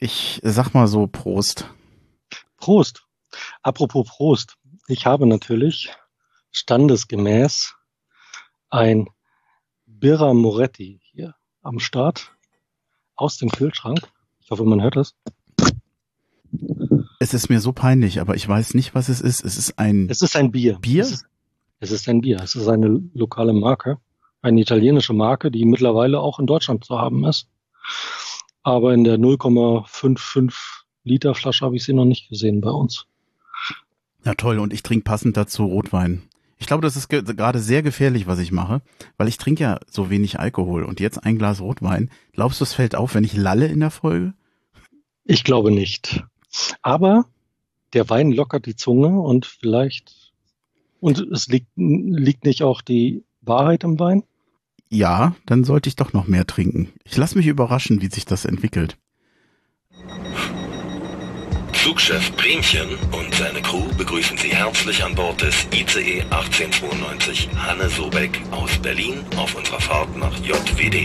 Ich sag mal so Prost. Prost. Apropos Prost. Ich habe natürlich standesgemäß ein Birra Moretti hier am Start aus dem Kühlschrank. Ich hoffe, man hört das. Es ist mir so peinlich, aber ich weiß nicht, was es ist. Es ist ein Bier. Bier? Es ist ein Bier. Es ist eine lokale Marke, eine italienische Marke, die mittlerweile auch in Deutschland zu haben ist. Aber in der 0,55 Liter Flasche habe ich sie noch nicht gesehen bei uns. Ja, toll. Und ich trinke passend dazu Rotwein. Ich glaube, das ist gerade sehr gefährlich, was ich mache, weil ich trinke ja so wenig Alkohol und jetzt ein Glas Rotwein. Glaubst du, es fällt auf, wenn ich lalle in der Folge? Ich glaube nicht. Aber der Wein lockert die Zunge und vielleicht, und es liegt nicht auch die Wahrheit im Wein? Ja, dann sollte ich doch noch mehr trinken. Ich lasse mich überraschen, wie sich das entwickelt. Flugchef Bremchen und seine Crew begrüßen Sie herzlich an Bord des ICE 1892 Hanne Sobeck aus Berlin auf unserer Fahrt nach JWD.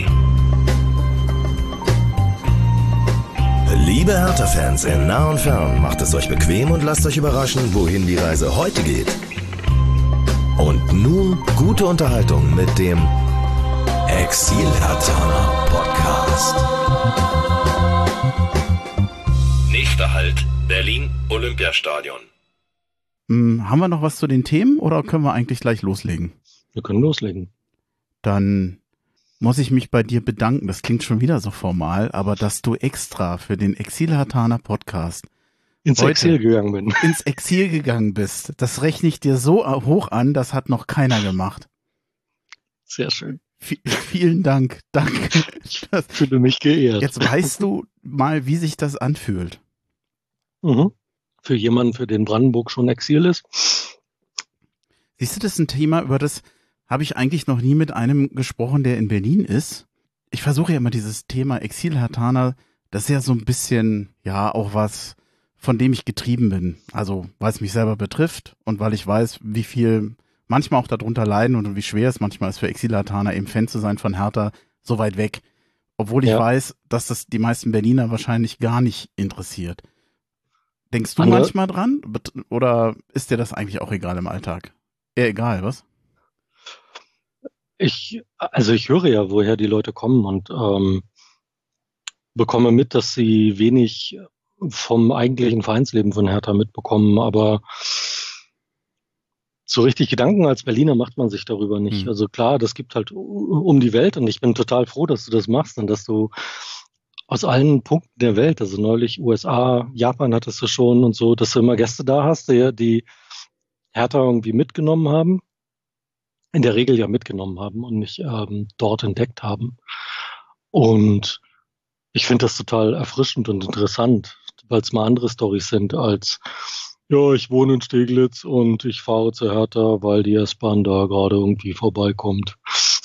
Liebe Hertha-Fans in nah und fern, macht es euch bequem und lasst euch überraschen, wohin die Reise heute geht. Und nun gute Unterhaltung mit dem Exil-Hertaner Podcast. Nächster Halt, Berlin Olympiastadion. Haben wir noch was zu den Themen oder können wir eigentlich gleich loslegen? Wir können loslegen. Dann muss ich mich bei dir bedanken. Das klingt schon wieder so formal, aber dass du extra für den Exil-Hertaner Podcast ins Exil gegangen bist. Das rechne ich dir so hoch an, das hat noch keiner gemacht. Sehr schön. Vielen Dank. Danke. Ich fühle mich geehrt. Jetzt weißt du mal, wie sich das anfühlt. Mhm. Für jemanden, für den Brandenburg schon Exil ist. Siehst du, das ist ein Thema, über das habe ich eigentlich noch nie mit einem gesprochen, der in Berlin ist. Ich versuche ja immer dieses Thema Exil-Hertaner, das ist ja so ein bisschen, ja, auch was, von dem ich getrieben bin. Also, weil es mich selber betrifft und weil ich weiß, wie viel manchmal auch darunter leiden und wie schwer es manchmal ist für Exil-Hertaner eben Fan zu sein von Hertha so weit weg. Obwohl ich weiß, dass das die meisten Berliner wahrscheinlich gar nicht interessiert. Denkst du manchmal dran? Oder ist dir das eigentlich auch egal im Alltag? Eher egal, was? Ich höre ja, woher die Leute kommen und bekomme mit, dass sie wenig vom eigentlichen Vereinsleben von Hertha mitbekommen, aber so richtig Gedanken als Berliner macht man sich darüber nicht. Also klar, das gibt halt um die Welt und ich bin total froh, dass du das machst und dass du aus allen Punkten der Welt, also neulich USA, Japan hattest du schon und so, dass du immer Gäste da hast, die Hertha irgendwie mitgenommen haben, in der Regel ja mitgenommen haben und nicht dort entdeckt haben. Und ich finde das total erfrischend und interessant, weil es mal andere Storys sind als ja, ich wohne in Steglitz und ich fahre zu Hertha, weil die S-Bahn da gerade irgendwie vorbeikommt.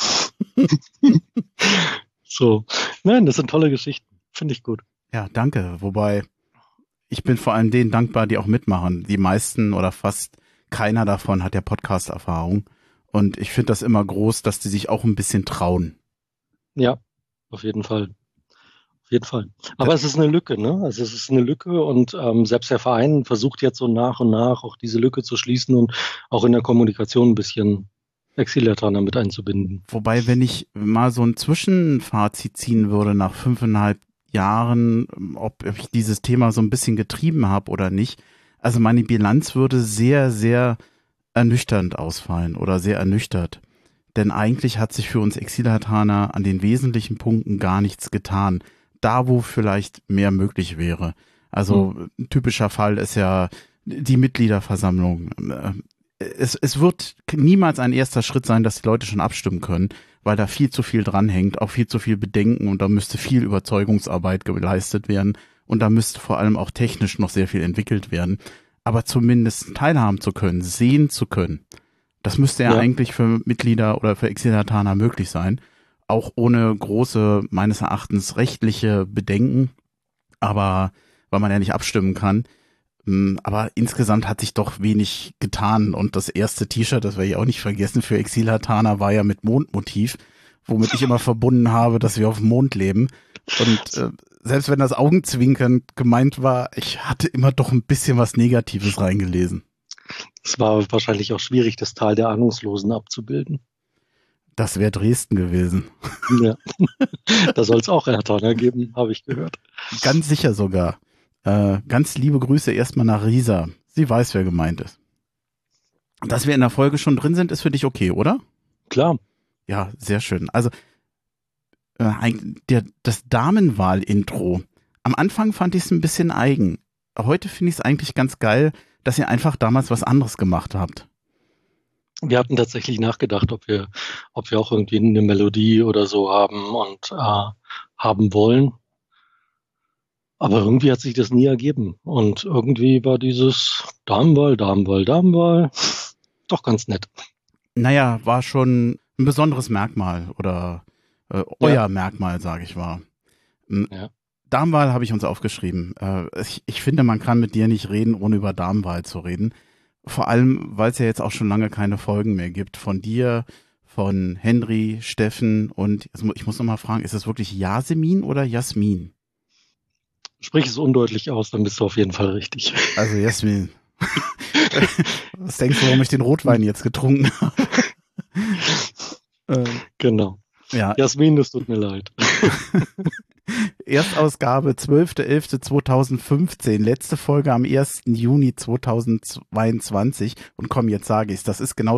So. Nein, das sind tolle Geschichten. Finde ich gut. Ja, danke. Wobei, ich bin vor allem denen dankbar, die auch mitmachen. Die meisten oder fast keiner davon hat ja Podcast-Erfahrung. Und ich finde das immer groß, dass die sich auch ein bisschen trauen. Ja, auf jeden Fall. Aber es ist eine Lücke, ne? Also es ist eine Lücke und selbst der Verein versucht jetzt so nach und nach auch diese Lücke zu schließen und auch in der Kommunikation ein bisschen Exil-Hertaner mit einzubinden. Wobei, wenn ich mal so ein Zwischenfazit ziehen würde nach 5,5 Jahren, ob ich dieses Thema so ein bisschen getrieben habe oder nicht, also meine Bilanz würde sehr, sehr ernüchternd ausfallen oder sehr ernüchtert. Denn eigentlich hat sich für uns Exil-Hertaner an den wesentlichen Punkten gar nichts getan. Da, wo vielleicht mehr möglich wäre. Also ein typischer Fall ist ja die Mitgliederversammlung. Es wird niemals ein erster Schritt sein, dass die Leute schon abstimmen können, weil da viel zu viel dranhängt, auch viel zu viel Bedenken und da müsste viel Überzeugungsarbeit geleistet werden und da müsste vor allem auch technisch noch sehr viel entwickelt werden. Aber zumindest teilhaben zu können, sehen zu können, das müsste ja eigentlich für Mitglieder oder für Exil-Hertaner möglich sein. Auch ohne große, meines Erachtens, rechtliche Bedenken, aber weil man ja nicht abstimmen kann. Aber insgesamt hat sich doch wenig getan und das erste T-Shirt, das werde ich auch nicht vergessen, für Exil-Hertaner war ja mit Mondmotiv, womit ich immer verbunden habe, dass wir auf dem Mond leben. Und selbst wenn das augenzwinkernd gemeint war, ich hatte immer doch ein bisschen was Negatives reingelesen. Es war wahrscheinlich auch schwierig, das Tal der Ahnungslosen abzubilden. Das wäre Dresden gewesen. Ja. Da soll es auch Erdhörner geben, habe ich gehört. Ganz sicher sogar. Ganz liebe Grüße erstmal nach Risa. Sie weiß, wer gemeint ist. Dass wir in der Folge schon drin sind, ist für dich okay, oder? Klar. Ja, sehr schön. Also das Damenwahl-Intro. Am Anfang fand ich es ein bisschen eigen. Heute finde ich es eigentlich ganz geil, dass ihr einfach damals was anderes gemacht habt. Wir hatten tatsächlich nachgedacht, ob wir auch irgendwie eine Melodie oder so haben und haben wollen. Aber irgendwie hat sich das nie ergeben. Und irgendwie war dieses Damenwahl doch ganz nett. Naja, war schon ein besonderes Merkmal oder euer Merkmal, sage ich mal. Ja. Damenwahl habe ich uns aufgeschrieben. Ich finde, man kann mit dir nicht reden, ohne über Damenwahl zu reden. Vor allem, weil es ja jetzt auch schon lange keine Folgen mehr gibt. Von dir, von Henry, Steffen und ich muss nochmal fragen, ist es wirklich Yasemin oder Jasmin? Sprich es undeutlich aus, dann bist du auf jeden Fall richtig. Also Jasmin. Was denkst du, warum ich den Rotwein jetzt getrunken habe? Genau. Ja. Jasmin, das tut mir leid. Erstausgabe 12.11.2015, letzte Folge am 1. Juni 2022 und komm, jetzt sage ich es, das ist genau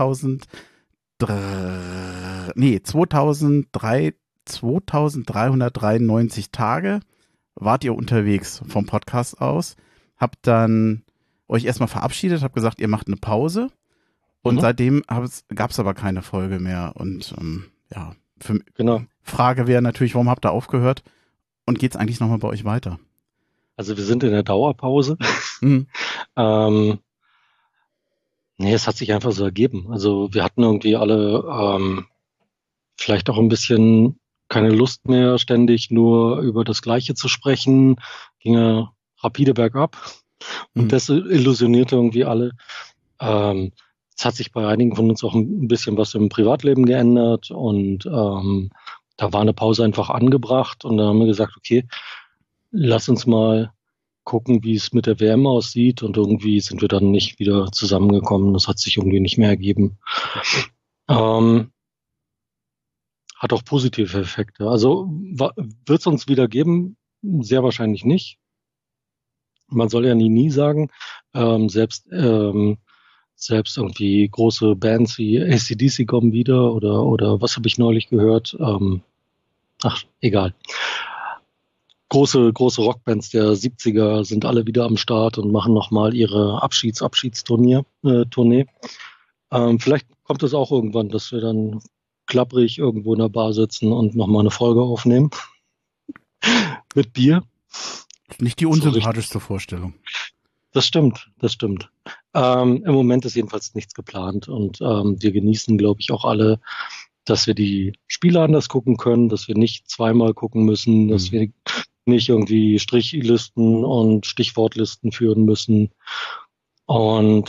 2393 Tage wart ihr unterwegs vom Podcast aus, habt dann euch erstmal verabschiedet, habt gesagt, ihr macht eine Pause und seitdem gab es aber keine Folge mehr und genau. Frage wäre natürlich, warum habt ihr aufgehört? Und geht's eigentlich nochmal bei euch weiter? Also wir sind in der Dauerpause. Es hat sich einfach so ergeben. Also wir hatten irgendwie alle vielleicht auch ein bisschen keine Lust mehr, ständig nur über das Gleiche zu sprechen. Ging ja rapide bergab. Und das illusionierte irgendwie alle. Es hat sich bei einigen von uns auch ein bisschen was im Privatleben geändert und da war eine Pause einfach angebracht und dann haben wir gesagt, okay, lass uns mal gucken, wie es mit der WM aussieht und irgendwie sind wir dann nicht wieder zusammengekommen. Das hat sich irgendwie nicht mehr ergeben. Hat auch positive Effekte. Also wird es uns wieder geben? Sehr wahrscheinlich nicht. Man soll ja nie sagen. Selbst irgendwie große Bands wie AC/DC kommen wieder oder was habe ich neulich gehört? Egal. Große Rockbands der 70er sind alle wieder am Start und machen nochmal ihre Abschiedstournee. Vielleicht kommt es auch irgendwann, dass wir dann klapprig irgendwo in der Bar sitzen und nochmal eine Folge aufnehmen. Mit Bier. Nicht die unsympathischste Vorstellung. Das stimmt. Im Moment ist jedenfalls nichts geplant und wir genießen, glaube ich, auch alle, dass wir die Spiele anders gucken können, dass wir nicht zweimal gucken müssen, dass wir nicht irgendwie Strichlisten und Stichwortlisten führen müssen. Und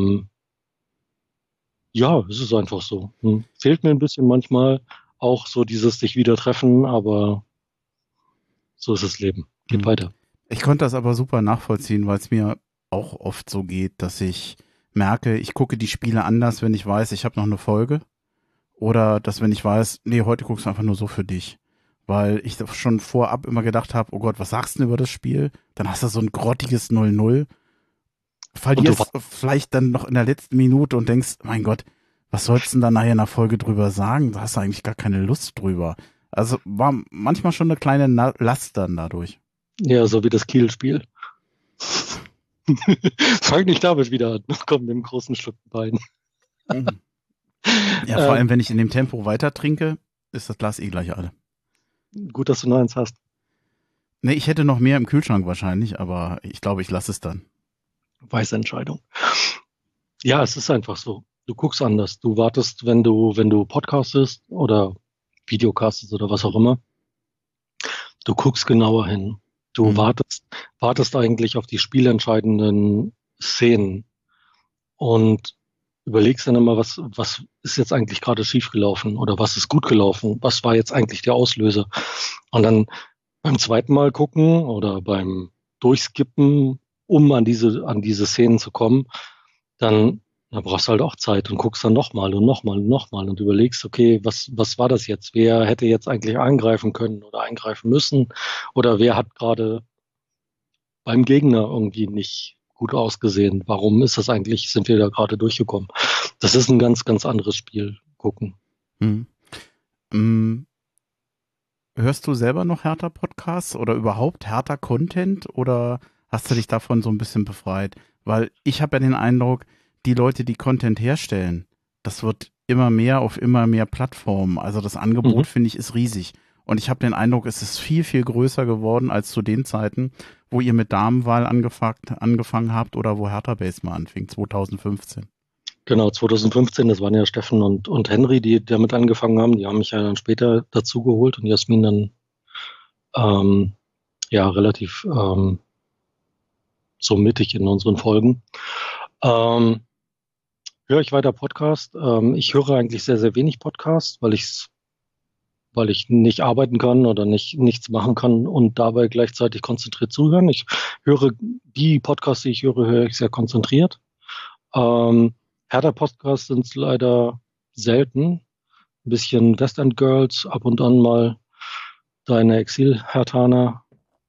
es ist einfach so. Fehlt mir ein bisschen manchmal auch so dieses sich wieder treffen, aber so ist das Leben. Geht weiter. Ich konnte das aber super nachvollziehen, weil es mir auch oft so geht, dass ich merke, ich gucke die Spiele anders, wenn ich weiß, ich habe noch eine Folge. Oder dass, wenn ich weiß, nee, heute guckst du einfach nur so für dich. Weil ich schon vorab immer gedacht habe, oh Gott, was sagst du denn über das Spiel? Dann hast du so ein grottiges 0-0. Verlierst vielleicht dann noch in der letzten Minute und denkst, mein Gott, was sollst du denn da nachher in der Folge drüber sagen? Da hast du eigentlich gar keine Lust drüber. Also war manchmal schon eine kleine Last dann dadurch. Ja, so wie das Kiel-Spiel. Fang nicht damit wieder an. Komm, nimm einen großen Schluck Wein. Ja, vor allem, wenn ich in dem Tempo weiter trinke, ist das Glas gleich alle. Gut, dass du noch eins hast. Ne, ich hätte noch mehr im Kühlschrank wahrscheinlich, aber ich glaube, ich lasse es dann. Weise Entscheidung. Ja, es ist einfach so. Du guckst anders. Du wartest, wenn du podcastest oder Videocastest oder was auch immer. Du guckst genauer hin. Du wartest eigentlich auf die spielentscheidenden Szenen und überlegst dann immer, was ist jetzt eigentlich gerade schiefgelaufen oder was ist gut gelaufen? Was war jetzt eigentlich der Auslöser? Und dann beim zweiten Mal gucken oder beim Durchskippen, um an diese Szenen zu kommen, dann brauchst du halt auch Zeit und guckst dann nochmal und nochmal und nochmal und überlegst, okay, was war das jetzt? Wer hätte jetzt eigentlich eingreifen können oder eingreifen müssen? Oder wer hat gerade beim Gegner irgendwie nicht gut ausgesehen? Warum ist das eigentlich, sind wir da gerade durchgekommen? Das ist ein ganz, ganz anderes Spiel, gucken. Hörst du selber noch Hertha-Podcasts oder überhaupt Hertha-Content oder hast du dich davon so ein bisschen befreit? Weil ich habe ja den Eindruck, die Leute, die Content herstellen, das wird immer mehr auf immer mehr Plattformen. Also das Angebot, finde ich, ist riesig. Und ich habe den Eindruck, es ist viel, viel größer geworden als zu den Zeiten, wo ihr mit Damenwahl angefangen habt oder wo Hertha Base mal anfing, 2015. Genau, 2015, das waren ja Steffen und Henry, die damit angefangen haben. Die haben mich ja dann später dazu geholt und Jasmin dann relativ so mittig in unseren Folgen. Höre ich weiter Podcast? Ich höre eigentlich sehr, sehr wenig Podcast, weil ich nicht arbeiten kann oder nichts machen kann und dabei gleichzeitig konzentriert zuhören. Ich höre die Podcasts, die ich höre ich sehr konzentriert. Hertha-Podcasts sind leider selten. Ein bisschen West End Girls, ab und an mal deine Exil-Hertaner.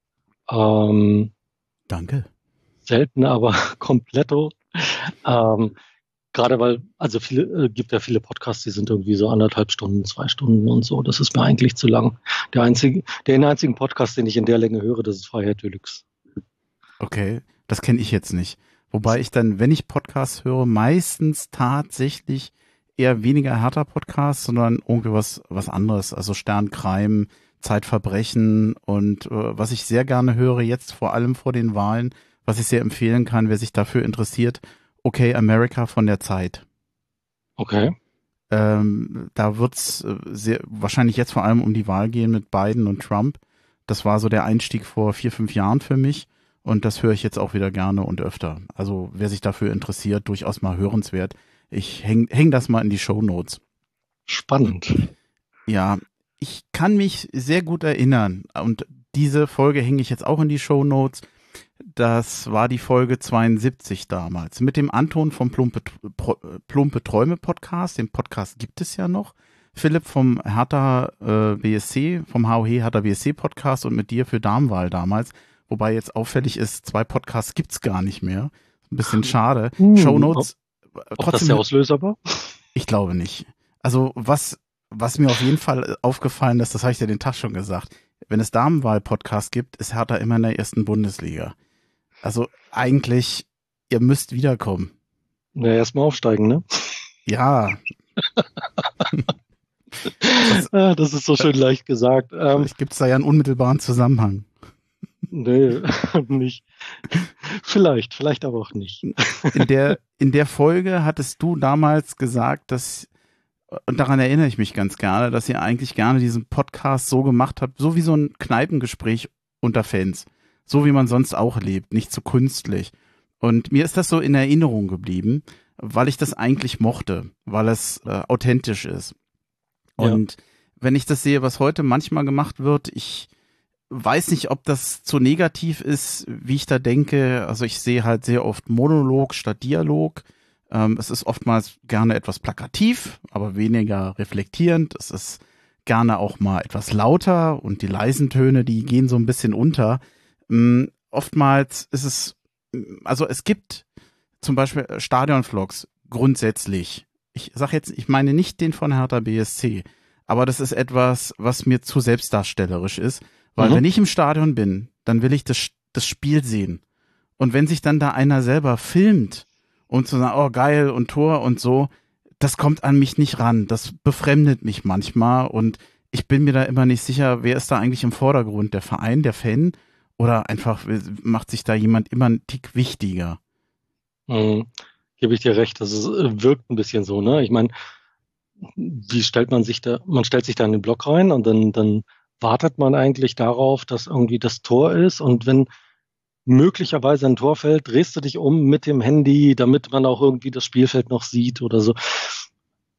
Danke. Selten, aber kompletto. Gerade weil, also gibt ja viele Podcasts, die sind irgendwie so 1,5 Stunden, 2 Stunden und so. Das ist mir eigentlich zu lang. Den einzigen Podcast, den ich in der Länge höre, das ist Freiheit Deluxe. Okay, das kenne ich jetzt nicht. Wobei ich dann, wenn ich Podcasts höre, meistens tatsächlich eher weniger Hertha-Podcasts, sondern irgendwie was anderes. Also Sternkrime, Zeitverbrechen und was ich sehr gerne höre, jetzt vor allem vor den Wahlen, was ich sehr empfehlen kann, wer sich dafür interessiert, Okay America von der Zeit. Okay. Da wird's wahrscheinlich jetzt vor allem um die Wahl gehen mit Biden und Trump. Das war so der Einstieg vor 4, 5 Jahren für mich. Und das höre ich jetzt auch wieder gerne und öfter. Also wer sich dafür interessiert, durchaus mal hörenswert. Ich häng das mal in die Shownotes. Spannend. Ja, ich kann mich sehr gut erinnern. Und diese Folge hänge ich jetzt auch in die Shownotes. Das war die Folge 72 damals. Mit dem Anton vom Plumpe Träume Podcast. Den Podcast gibt es ja noch. Philipp vom Hertha BSC, vom HOH Hertha BSC Podcast und mit dir für Damenwahl damals. Wobei jetzt auffällig ist, 2 Podcasts gibt's gar nicht mehr. Ein bisschen schade. Shownotes. Ob das der Auslöser war? Ich glaube nicht. Also was mir auf jeden Fall aufgefallen ist, das habe ich dir den Tag schon gesagt, wenn es Damenwahl-Podcast gibt, ist Hertha immer in der 1. Bundesliga. Also eigentlich, ihr müsst wiederkommen. Na, erstmal aufsteigen, ne? Ja. Das ist so schön leicht gesagt. Vielleicht gibt es da ja einen unmittelbaren Zusammenhang. Nee, nicht. Vielleicht aber auch nicht. In der Folge hattest du damals gesagt, und daran erinnere ich mich ganz gerne, dass ihr eigentlich gerne diesen Podcast so gemacht habt, so wie so ein Kneipengespräch unter Fans. So wie man sonst auch lebt, nicht so künstlich. Und mir ist das so in Erinnerung geblieben, weil ich das eigentlich mochte, weil es authentisch ist. Und wenn ich das sehe, was heute manchmal gemacht wird, ich weiß nicht, ob das zu negativ ist, wie ich da denke. Also ich sehe halt sehr oft Monolog statt Dialog. Es ist oftmals gerne etwas plakativ, aber weniger reflektierend. Es ist gerne auch mal etwas lauter und die leisen Töne, die gehen so ein bisschen unter. Oftmals ist es, also es gibt zum Beispiel Stadionvlogs grundsätzlich. Ich meine nicht den von Hertha BSC, aber das ist etwas, was mir zu selbstdarstellerisch ist. Weil wenn ich im Stadion bin, dann will ich das Spiel sehen. Und wenn sich dann da einer selber filmt und zu sagen, oh geil und Tor und so, das kommt an mich nicht ran. Das befremdet mich manchmal und ich bin mir da immer nicht sicher, wer ist da eigentlich im Vordergrund? Der Verein, der Fan oder einfach macht sich da jemand immer einen Tick wichtiger? Gebe ich dir recht, das wirkt ein bisschen so, ne? Ich meine, wie stellt man sich da, man stellt sich da in den Block rein und dann wartet man eigentlich darauf, dass irgendwie das Tor ist und wenn möglicherweise ein Tor fällt, drehst du dich um mit dem Handy, damit man auch irgendwie das Spielfeld noch sieht oder so.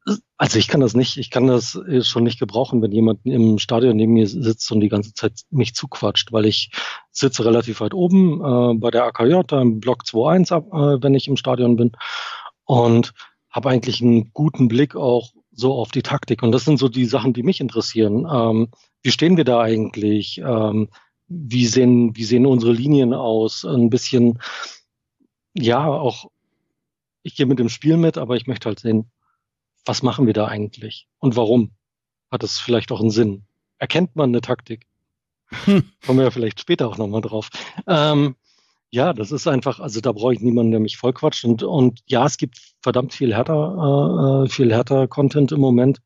Also ich kann das schon nicht gebrauchen, wenn jemand im Stadion neben mir sitzt und die ganze Zeit mich zuquatscht, weil ich sitze relativ weit oben bei der AKJ, da im Block 2.1, wenn ich im Stadion bin, und habe eigentlich einen guten Blick auch so auf die Taktik. Und das sind so die Sachen, die mich interessieren. Wie stehen wir da eigentlich? Wie sehen unsere Linien aus? Ein bisschen, ja, auch ich gehe mit dem Spiel mit, aber ich möchte halt sehen, was machen wir da eigentlich und warum? Hat es vielleicht auch einen Sinn? Erkennt man eine Taktik? Kommen wir ja vielleicht später auch nochmal drauf. Ja, das ist einfach, also da brauche ich niemanden, der mich vollquatscht. Und ja, es gibt verdammt viel härter Content im Moment.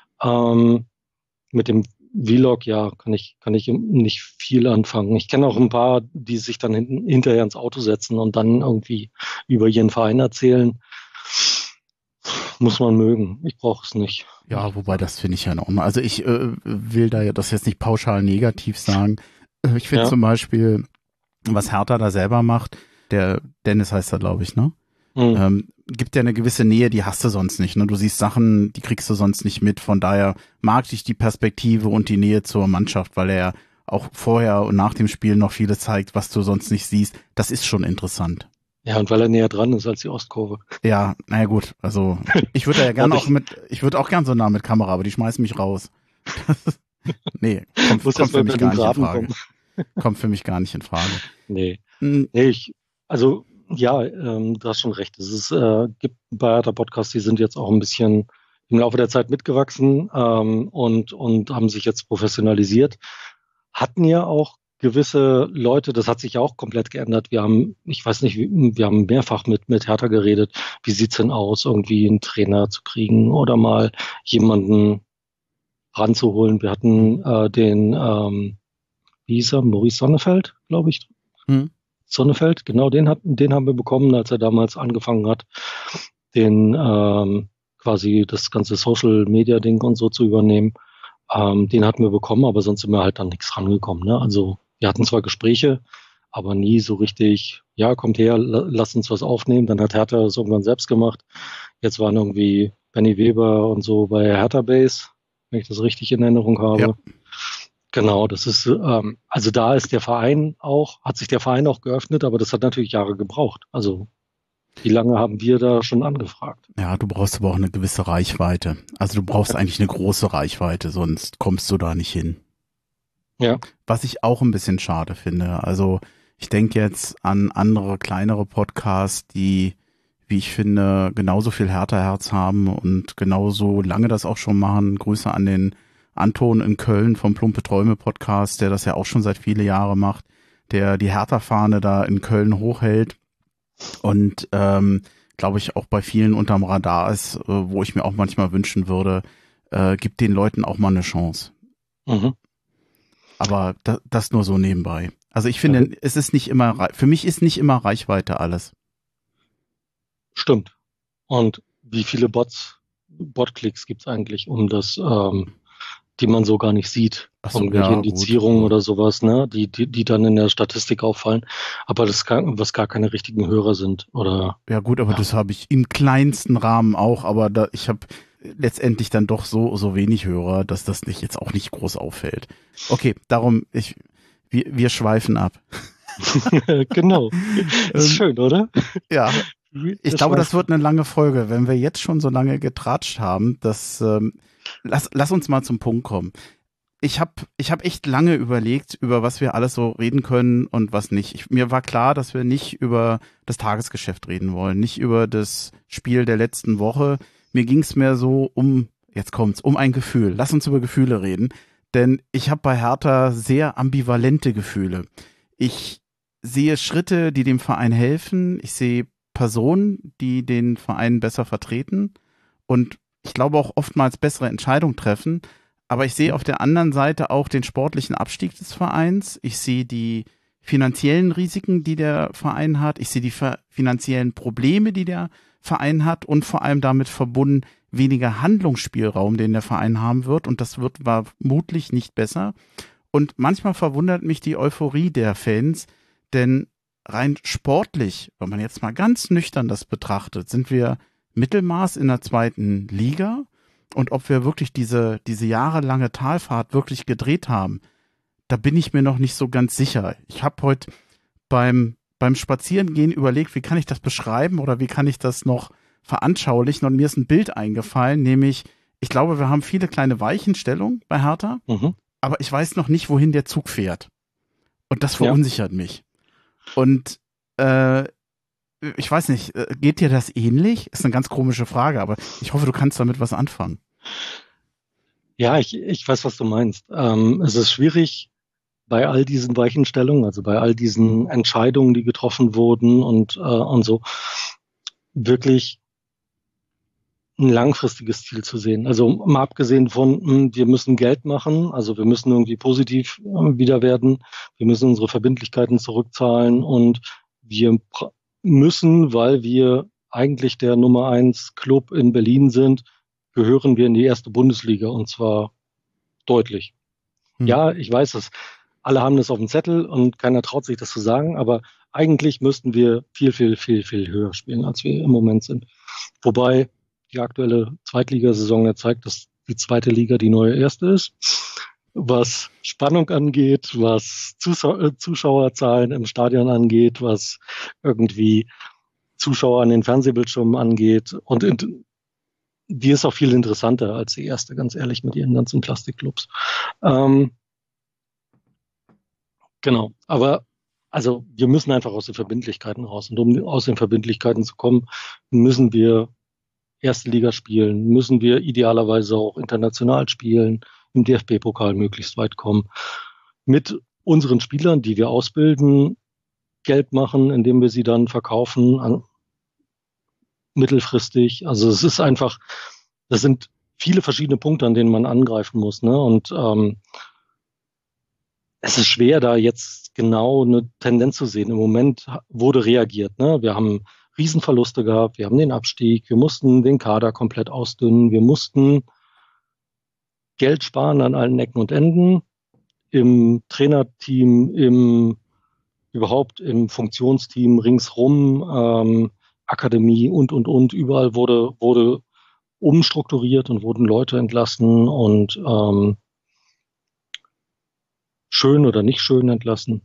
Mit dem Vlog, ja, kann ich nicht viel anfangen. Ich kenne auch ein paar, die sich dann hinterher ins Auto setzen und dann irgendwie über ihren Verein erzählen. Muss man mögen. Ich brauche es nicht. Ja, wobei das finde ich ja in Ordnung. Also ich will da ja das jetzt nicht pauschal negativ sagen. Ich finde zum Beispiel, was Hertha da selber macht, der Dennis heißt er, glaube ich, ne? Gibt ja eine gewisse Nähe, die hast du sonst nicht. Ne? Du siehst Sachen, die kriegst du sonst nicht mit. Von daher mag ich die Perspektive und die Nähe zur Mannschaft, weil er auch vorher und nach dem Spiel noch vieles zeigt, was du sonst nicht siehst. Das ist schon interessant. Ja, und weil er näher dran ist als die Ostkurve. Ja, naja gut, also ich würde ja gerne ich würde auch gern so nah mit Kamera, aber die schmeißen mich raus. Nee, kommt für mich gar nicht in Frage. Kommt für mich gar nicht in Frage. Nee, du hast schon recht. Es gibt bei Hertha Podcasts, die sind jetzt auch ein bisschen im Laufe der Zeit mitgewachsen und haben sich jetzt professionalisiert. Hatten ja auch gewisse Leute, das hat sich ja auch komplett geändert. Wir haben mehrfach mit Hertha geredet. Wie sieht's denn aus, irgendwie einen Trainer zu kriegen oder mal jemanden ranzuholen? Wir hatten wie hieß er? Maurice Sonnefeld, glaube ich. Sonnefeld, genau, den haben wir bekommen, als er damals angefangen hat, den quasi das ganze Social Media Ding und so zu übernehmen. Den hatten wir bekommen, aber sonst sind wir halt dann nichts rangekommen. Ne? Also wir hatten zwar Gespräche, aber nie so richtig, ja, kommt her, lasst uns was aufnehmen. Dann hat Hertha es irgendwann selbst gemacht. Jetzt waren irgendwie Benny Weber und so bei Hertha Base, wenn ich das richtig in Erinnerung habe. Ja. Genau, das ist, also da ist hat sich der Verein auch geöffnet, aber das hat natürlich Jahre gebraucht. Also wie lange haben wir da schon angefragt? Ja, du brauchst aber auch eine gewisse Reichweite. Also du brauchst eigentlich eine große Reichweite, sonst kommst du da nicht hin. Ja. Was ich auch ein bisschen schade finde. Also ich denke jetzt an andere, kleinere Podcasts, die, wie ich finde, genauso viel Hertha-Herz haben und genauso lange das auch schon machen. Grüße an den Anton in Köln vom Plumpe Träume Podcast, der das ja auch schon seit viele Jahre macht, der die Hertha-Fahne da in Köln hochhält und glaube ich auch bei vielen unterm Radar ist, wo ich mir auch manchmal wünschen würde, gibt den Leuten auch mal eine Chance. Mhm. Aber das nur so nebenbei. Also ich finde, es ist nicht immer, für mich ist nicht immer Reichweite alles. Stimmt. Und wie viele Bot-Klicks gibt's eigentlich, um das die man so gar nicht sieht. So, irgendwelche Indizierungen oder sowas, ne, die dann in der Statistik auffallen, aber was gar keine richtigen Hörer sind, oder? Ja gut, aber das habe ich im kleinsten Rahmen auch, aber ich habe letztendlich dann doch so wenig Hörer, dass das jetzt auch nicht groß auffällt. Okay, darum, wir schweifen ab. Genau. Ist schön, oder? Ja. Ich glaube, das wird eine lange Folge. Wenn wir jetzt schon so lange getratscht haben, lass uns mal zum Punkt kommen. Ich hab echt lange überlegt, über was wir alles so reden können und was nicht. Mir war klar, dass wir nicht über das Tagesgeschäft reden wollen, nicht über das Spiel der letzten Woche. Mir ging's mehr so um ein Gefühl. Lass uns über Gefühle reden, denn ich habe bei Hertha sehr ambivalente Gefühle. Ich sehe Schritte, die dem Verein helfen. Ich sehe Personen, die den Verein besser vertreten und ich glaube auch oftmals bessere Entscheidungen treffen, aber ich sehe auf der anderen Seite auch den sportlichen Abstieg des Vereins. Ich sehe die finanziellen Risiken, die der Verein hat. Ich sehe die finanziellen Probleme, die der Verein hat und vor allem damit verbunden weniger Handlungsspielraum, den der Verein haben wird und das wird vermutlich nicht besser. Und manchmal verwundert mich die Euphorie der Fans, denn rein sportlich, wenn man jetzt mal ganz nüchtern das betrachtet, sind wir Mittelmaß in der zweiten Liga und ob wir wirklich diese jahrelange Talfahrt wirklich gedreht haben, da bin ich mir noch nicht so ganz sicher. Ich habe heute beim Spazierengehen überlegt, wie kann ich das beschreiben oder wie kann ich das noch veranschaulichen, und mir ist ein Bild eingefallen, nämlich, ich glaube, wir haben viele kleine Weichenstellungen bei Hertha, aber ich weiß noch nicht, wohin der Zug fährt. Und das verunsichert mich. Und ich weiß nicht, geht dir das ähnlich? Ist eine ganz komische Frage, aber ich hoffe, du kannst damit was anfangen. Ja, ich weiß, was du meinst. Es ist schwierig bei all diesen Weichenstellungen, also bei all diesen Entscheidungen, die getroffen wurden und so, wirklich ein langfristiges Ziel zu sehen. Also mal abgesehen von, wir müssen Geld machen, also wir müssen irgendwie positiv wieder werden, wir müssen unsere Verbindlichkeiten zurückzahlen und wir müssen, weil wir eigentlich der Nummer 1 Club in Berlin sind, gehören wir in die erste Bundesliga, und zwar deutlich. Ja, ich weiß es. Alle haben das auf dem Zettel und keiner traut sich das zu sagen, aber eigentlich müssten wir viel, viel, viel, viel höher spielen, als wir im Moment sind. Wobei die aktuelle Zweitligasaison ja zeigt, dass die zweite Liga die neue erste ist. Was Spannung angeht, was Zuschauerzahlen im Stadion angeht, was irgendwie Zuschauer an den Fernsehbildschirmen angeht. Und die ist auch viel interessanter als die erste, ganz ehrlich, mit ihren ganzen Plastikclubs. Genau, aber also wir müssen einfach aus den Verbindlichkeiten raus. Und um aus den Verbindlichkeiten zu kommen, müssen wir erste Liga spielen, müssen wir idealerweise auch international spielen, im DFB-Pokal möglichst weit kommen, mit unseren Spielern, die wir ausbilden, Geld machen, indem wir sie dann verkaufen, mittelfristig. Also es ist einfach, das sind viele verschiedene Punkte, an denen man angreifen muss, ne? Und es ist schwer, da jetzt genau eine Tendenz zu sehen. Im Moment wurde reagiert, ne? Wir haben Riesenverluste gehabt, wir haben den Abstieg, wir mussten den Kader komplett ausdünnen, wir mussten Geld sparen an allen Ecken und Enden, im Trainerteam, überhaupt im Funktionsteam ringsrum, Akademie und, überall wurde umstrukturiert und wurden Leute entlassen und schön oder nicht schön entlassen.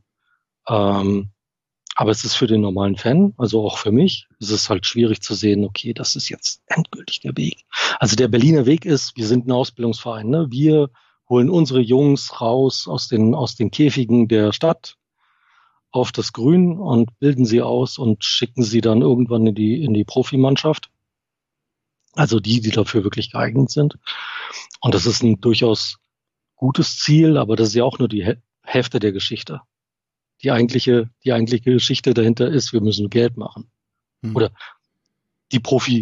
Aber es ist für den normalen Fan, also auch für mich, ist es halt schwierig zu sehen, okay, das ist jetzt endgültig der Weg. Also der Berliner Weg ist, wir sind ein Ausbildungsverein, ne? Wir holen unsere Jungs raus aus den Käfigen der Stadt auf das Grün und bilden sie aus und schicken sie dann irgendwann in die Profimannschaft. Also die dafür wirklich geeignet sind. Und das ist ein durchaus gutes Ziel, aber das ist ja auch nur die Hälfte der Geschichte. Die eigentliche Geschichte dahinter ist, wir müssen Geld machen. Oder die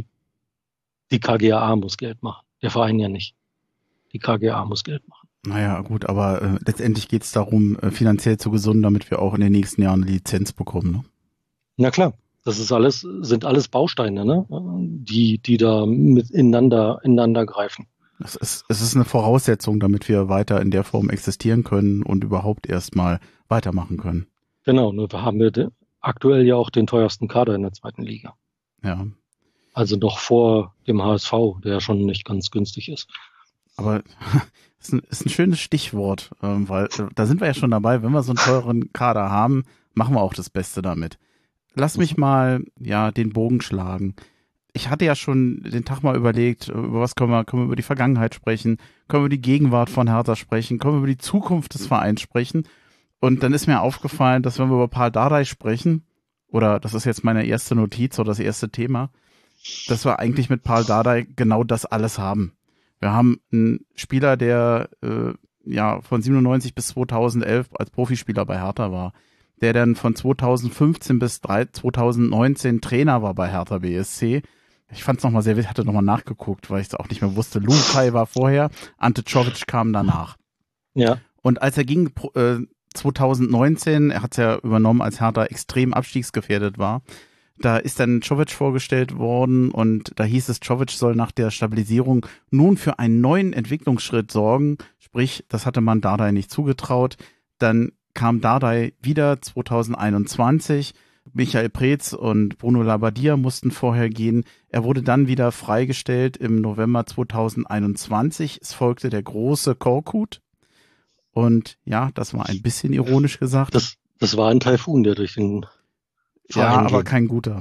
KGaA muss Geld machen. Der Verein ja nicht. Die KGaA muss Geld machen. Naja, gut, aber letztendlich geht es darum, finanziell zu gesunden, damit wir auch in den nächsten Jahren eine Lizenz bekommen, ne? Na klar, sind alles Bausteine, ne? Die da mit ineinander greifen. Es ist eine Voraussetzung, damit wir weiter in der Form existieren können und überhaupt erstmal weitermachen können. Genau, nur haben wir aktuell ja auch den teuersten Kader in der zweiten Liga. Ja. Also noch vor dem HSV, der ja schon nicht ganz günstig ist. Aber ist ein schönes Stichwort, weil da sind wir ja schon dabei, wenn wir so einen teuren Kader haben, machen wir auch das Beste damit. Lass mich mal den Bogen schlagen. Ich hatte ja schon den Tag mal überlegt, über was können wir über die Vergangenheit sprechen, können wir über die Gegenwart von Hertha sprechen, können wir über die Zukunft des Vereins sprechen. Und dann ist mir aufgefallen, dass wenn wir über Pal Dardai sprechen, oder das ist jetzt meine erste Notiz oder das erste Thema, dass wir eigentlich mit Pal Dardai genau das alles haben. Wir haben einen Spieler, der von 97 bis 2011 als Profispieler bei Hertha war, der dann von 2015 bis 2019 Trainer war bei Hertha BSC. Ich fand es nochmal sehr wichtig, hatte nochmal nachgeguckt, weil ich es auch nicht mehr wusste. Lukai war vorher, Ante Czovic kam danach. Ja. Und als er ging 2019, er hat es ja übernommen, als Hertha extrem abstiegsgefährdet war, da ist dann Czovic vorgestellt worden und da hieß es, Czovic soll nach der Stabilisierung nun für einen neuen Entwicklungsschritt sorgen. Sprich, das hatte man Dardai nicht zugetraut. Dann kam Dardai wieder 2021, Michael Preetz und Bruno Labbadia mussten vorher gehen. Er wurde dann wieder freigestellt im November 2021. Es folgte der große Korkut. Und ja, das war ein bisschen ironisch gesagt. Das war ein Taifun, der durch den Verein Ja, aber ging. kein guter.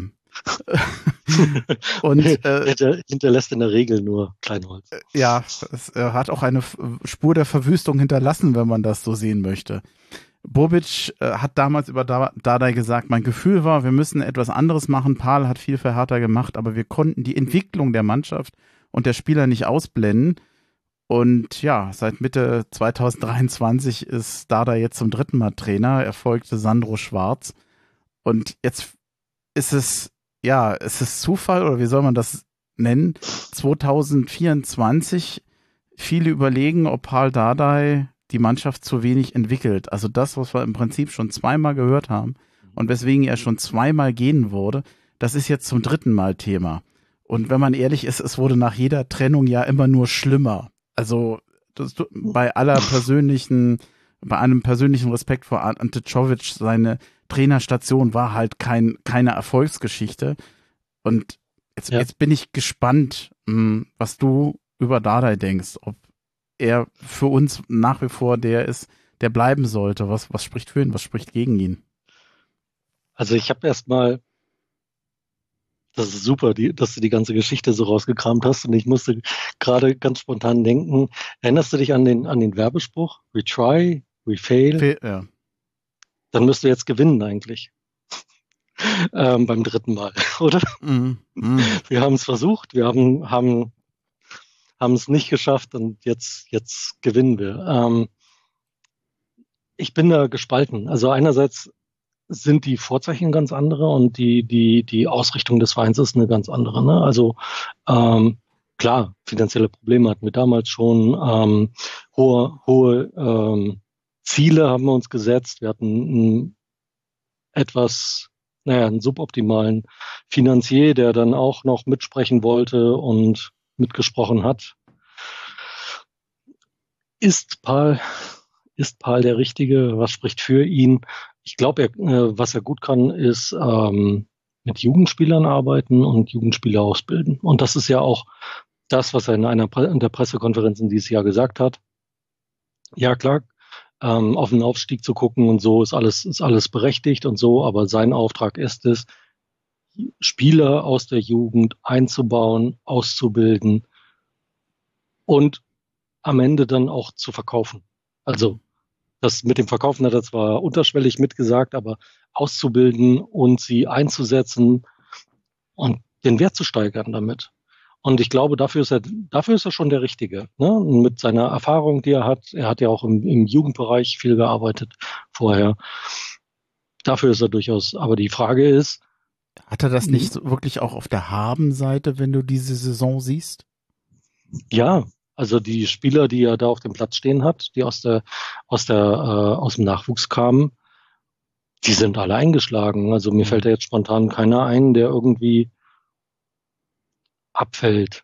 Und hinterlässt in der Regel nur Kleinholz. ja, es hat auch eine Spur der Verwüstung hinterlassen, wenn man das so sehen möchte. Bobic hat damals über Dardai gesagt, mein Gefühl war, wir müssen etwas anderes machen. Pahl hat viel für Hertha gemacht, aber wir konnten die Entwicklung der Mannschaft und der Spieler nicht ausblenden. Und ja, seit Mitte 2023 ist Dardai jetzt zum 3. Mal Trainer. Er folgte Sandro Schwarz. Und jetzt ist es Zufall, oder wie soll man das nennen? 2024, viele überlegen, ob Pahl Dardai die Mannschaft zu wenig entwickelt. Also das, was wir im Prinzip schon zweimal gehört haben und weswegen er schon zweimal gehen wurde, das ist jetzt zum 3. Mal Thema. Und wenn man ehrlich ist, es wurde nach jeder Trennung ja immer nur schlimmer. Also bei allem persönlichen Respekt vor Ante Czovic, seine Trainerstation war halt keine Erfolgsgeschichte. Und jetzt bin ich gespannt, was du über Dardai denkst, ob er für uns nach wie vor der ist, der bleiben sollte. Was spricht für ihn, was spricht gegen ihn? Also ich habe erstmal, das ist super, dass du die ganze Geschichte so rausgekramt hast, und ich musste gerade ganz spontan denken, erinnerst du dich an den Werbespruch? We try, we fail. Ja. Dann müsst du jetzt gewinnen eigentlich. Beim 3. Mal, oder? Wir haben es versucht, wir haben es nicht geschafft, und jetzt gewinnen wir. Ich bin da gespalten. Also einerseits sind die Vorzeichen ganz andere und die Ausrichtung des Vereins ist eine ganz andere. Ne? Also klar, finanzielle Probleme hatten wir damals schon. Hohe Ziele haben wir uns gesetzt. Wir hatten einen suboptimalen Finanzier, der dann auch noch mitsprechen wollte und mitgesprochen hat. Ist Pahl der Richtige? Was spricht für ihn? Ich glaube, was er gut kann, ist mit Jugendspielern arbeiten und Jugendspieler ausbilden. Und das ist ja auch das, was er in der Pressekonferenz in dieses Jahr gesagt hat. Ja, klar, auf den Aufstieg zu gucken und so ist alles berechtigt und so, aber sein Auftrag ist es, Spieler aus der Jugend einzubauen, auszubilden und am Ende dann auch zu verkaufen. Also das mit dem Verkaufen hat er zwar unterschwellig mitgesagt, aber auszubilden und sie einzusetzen und den Wert zu steigern damit. Und ich glaube, dafür ist er schon der Richtige. Ne? Mit seiner Erfahrung, die er hat ja auch im Jugendbereich viel gearbeitet vorher. Dafür ist er durchaus. Aber die Frage ist, hat er das nicht wirklich auch auf der Habenseite, wenn du diese Saison siehst? Ja, also die Spieler, die er da auf dem Platz stehen hat, die aus dem Nachwuchs kamen, die sind alle eingeschlagen. Also mir fällt da jetzt spontan keiner ein, der irgendwie abfällt.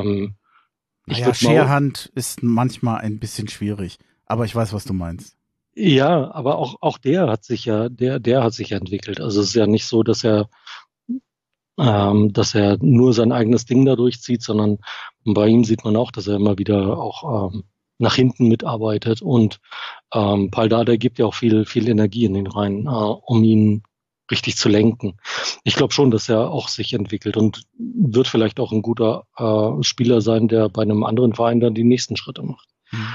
Scherhand ist manchmal ein bisschen schwierig, aber ich weiß, was du meinst. Ja, aber auch der hat sich ja entwickelt. Also es ist ja nicht so, dass er nur sein eigenes Ding da durchzieht, sondern bei ihm sieht man auch, dass er immer wieder auch nach hinten mitarbeitet, und Pahl Dardai gibt ja auch viel Energie in den rein, um ihn richtig zu lenken. Ich glaube schon, dass er auch sich entwickelt und wird vielleicht auch ein guter Spieler sein, der bei einem anderen Verein dann die nächsten Schritte macht.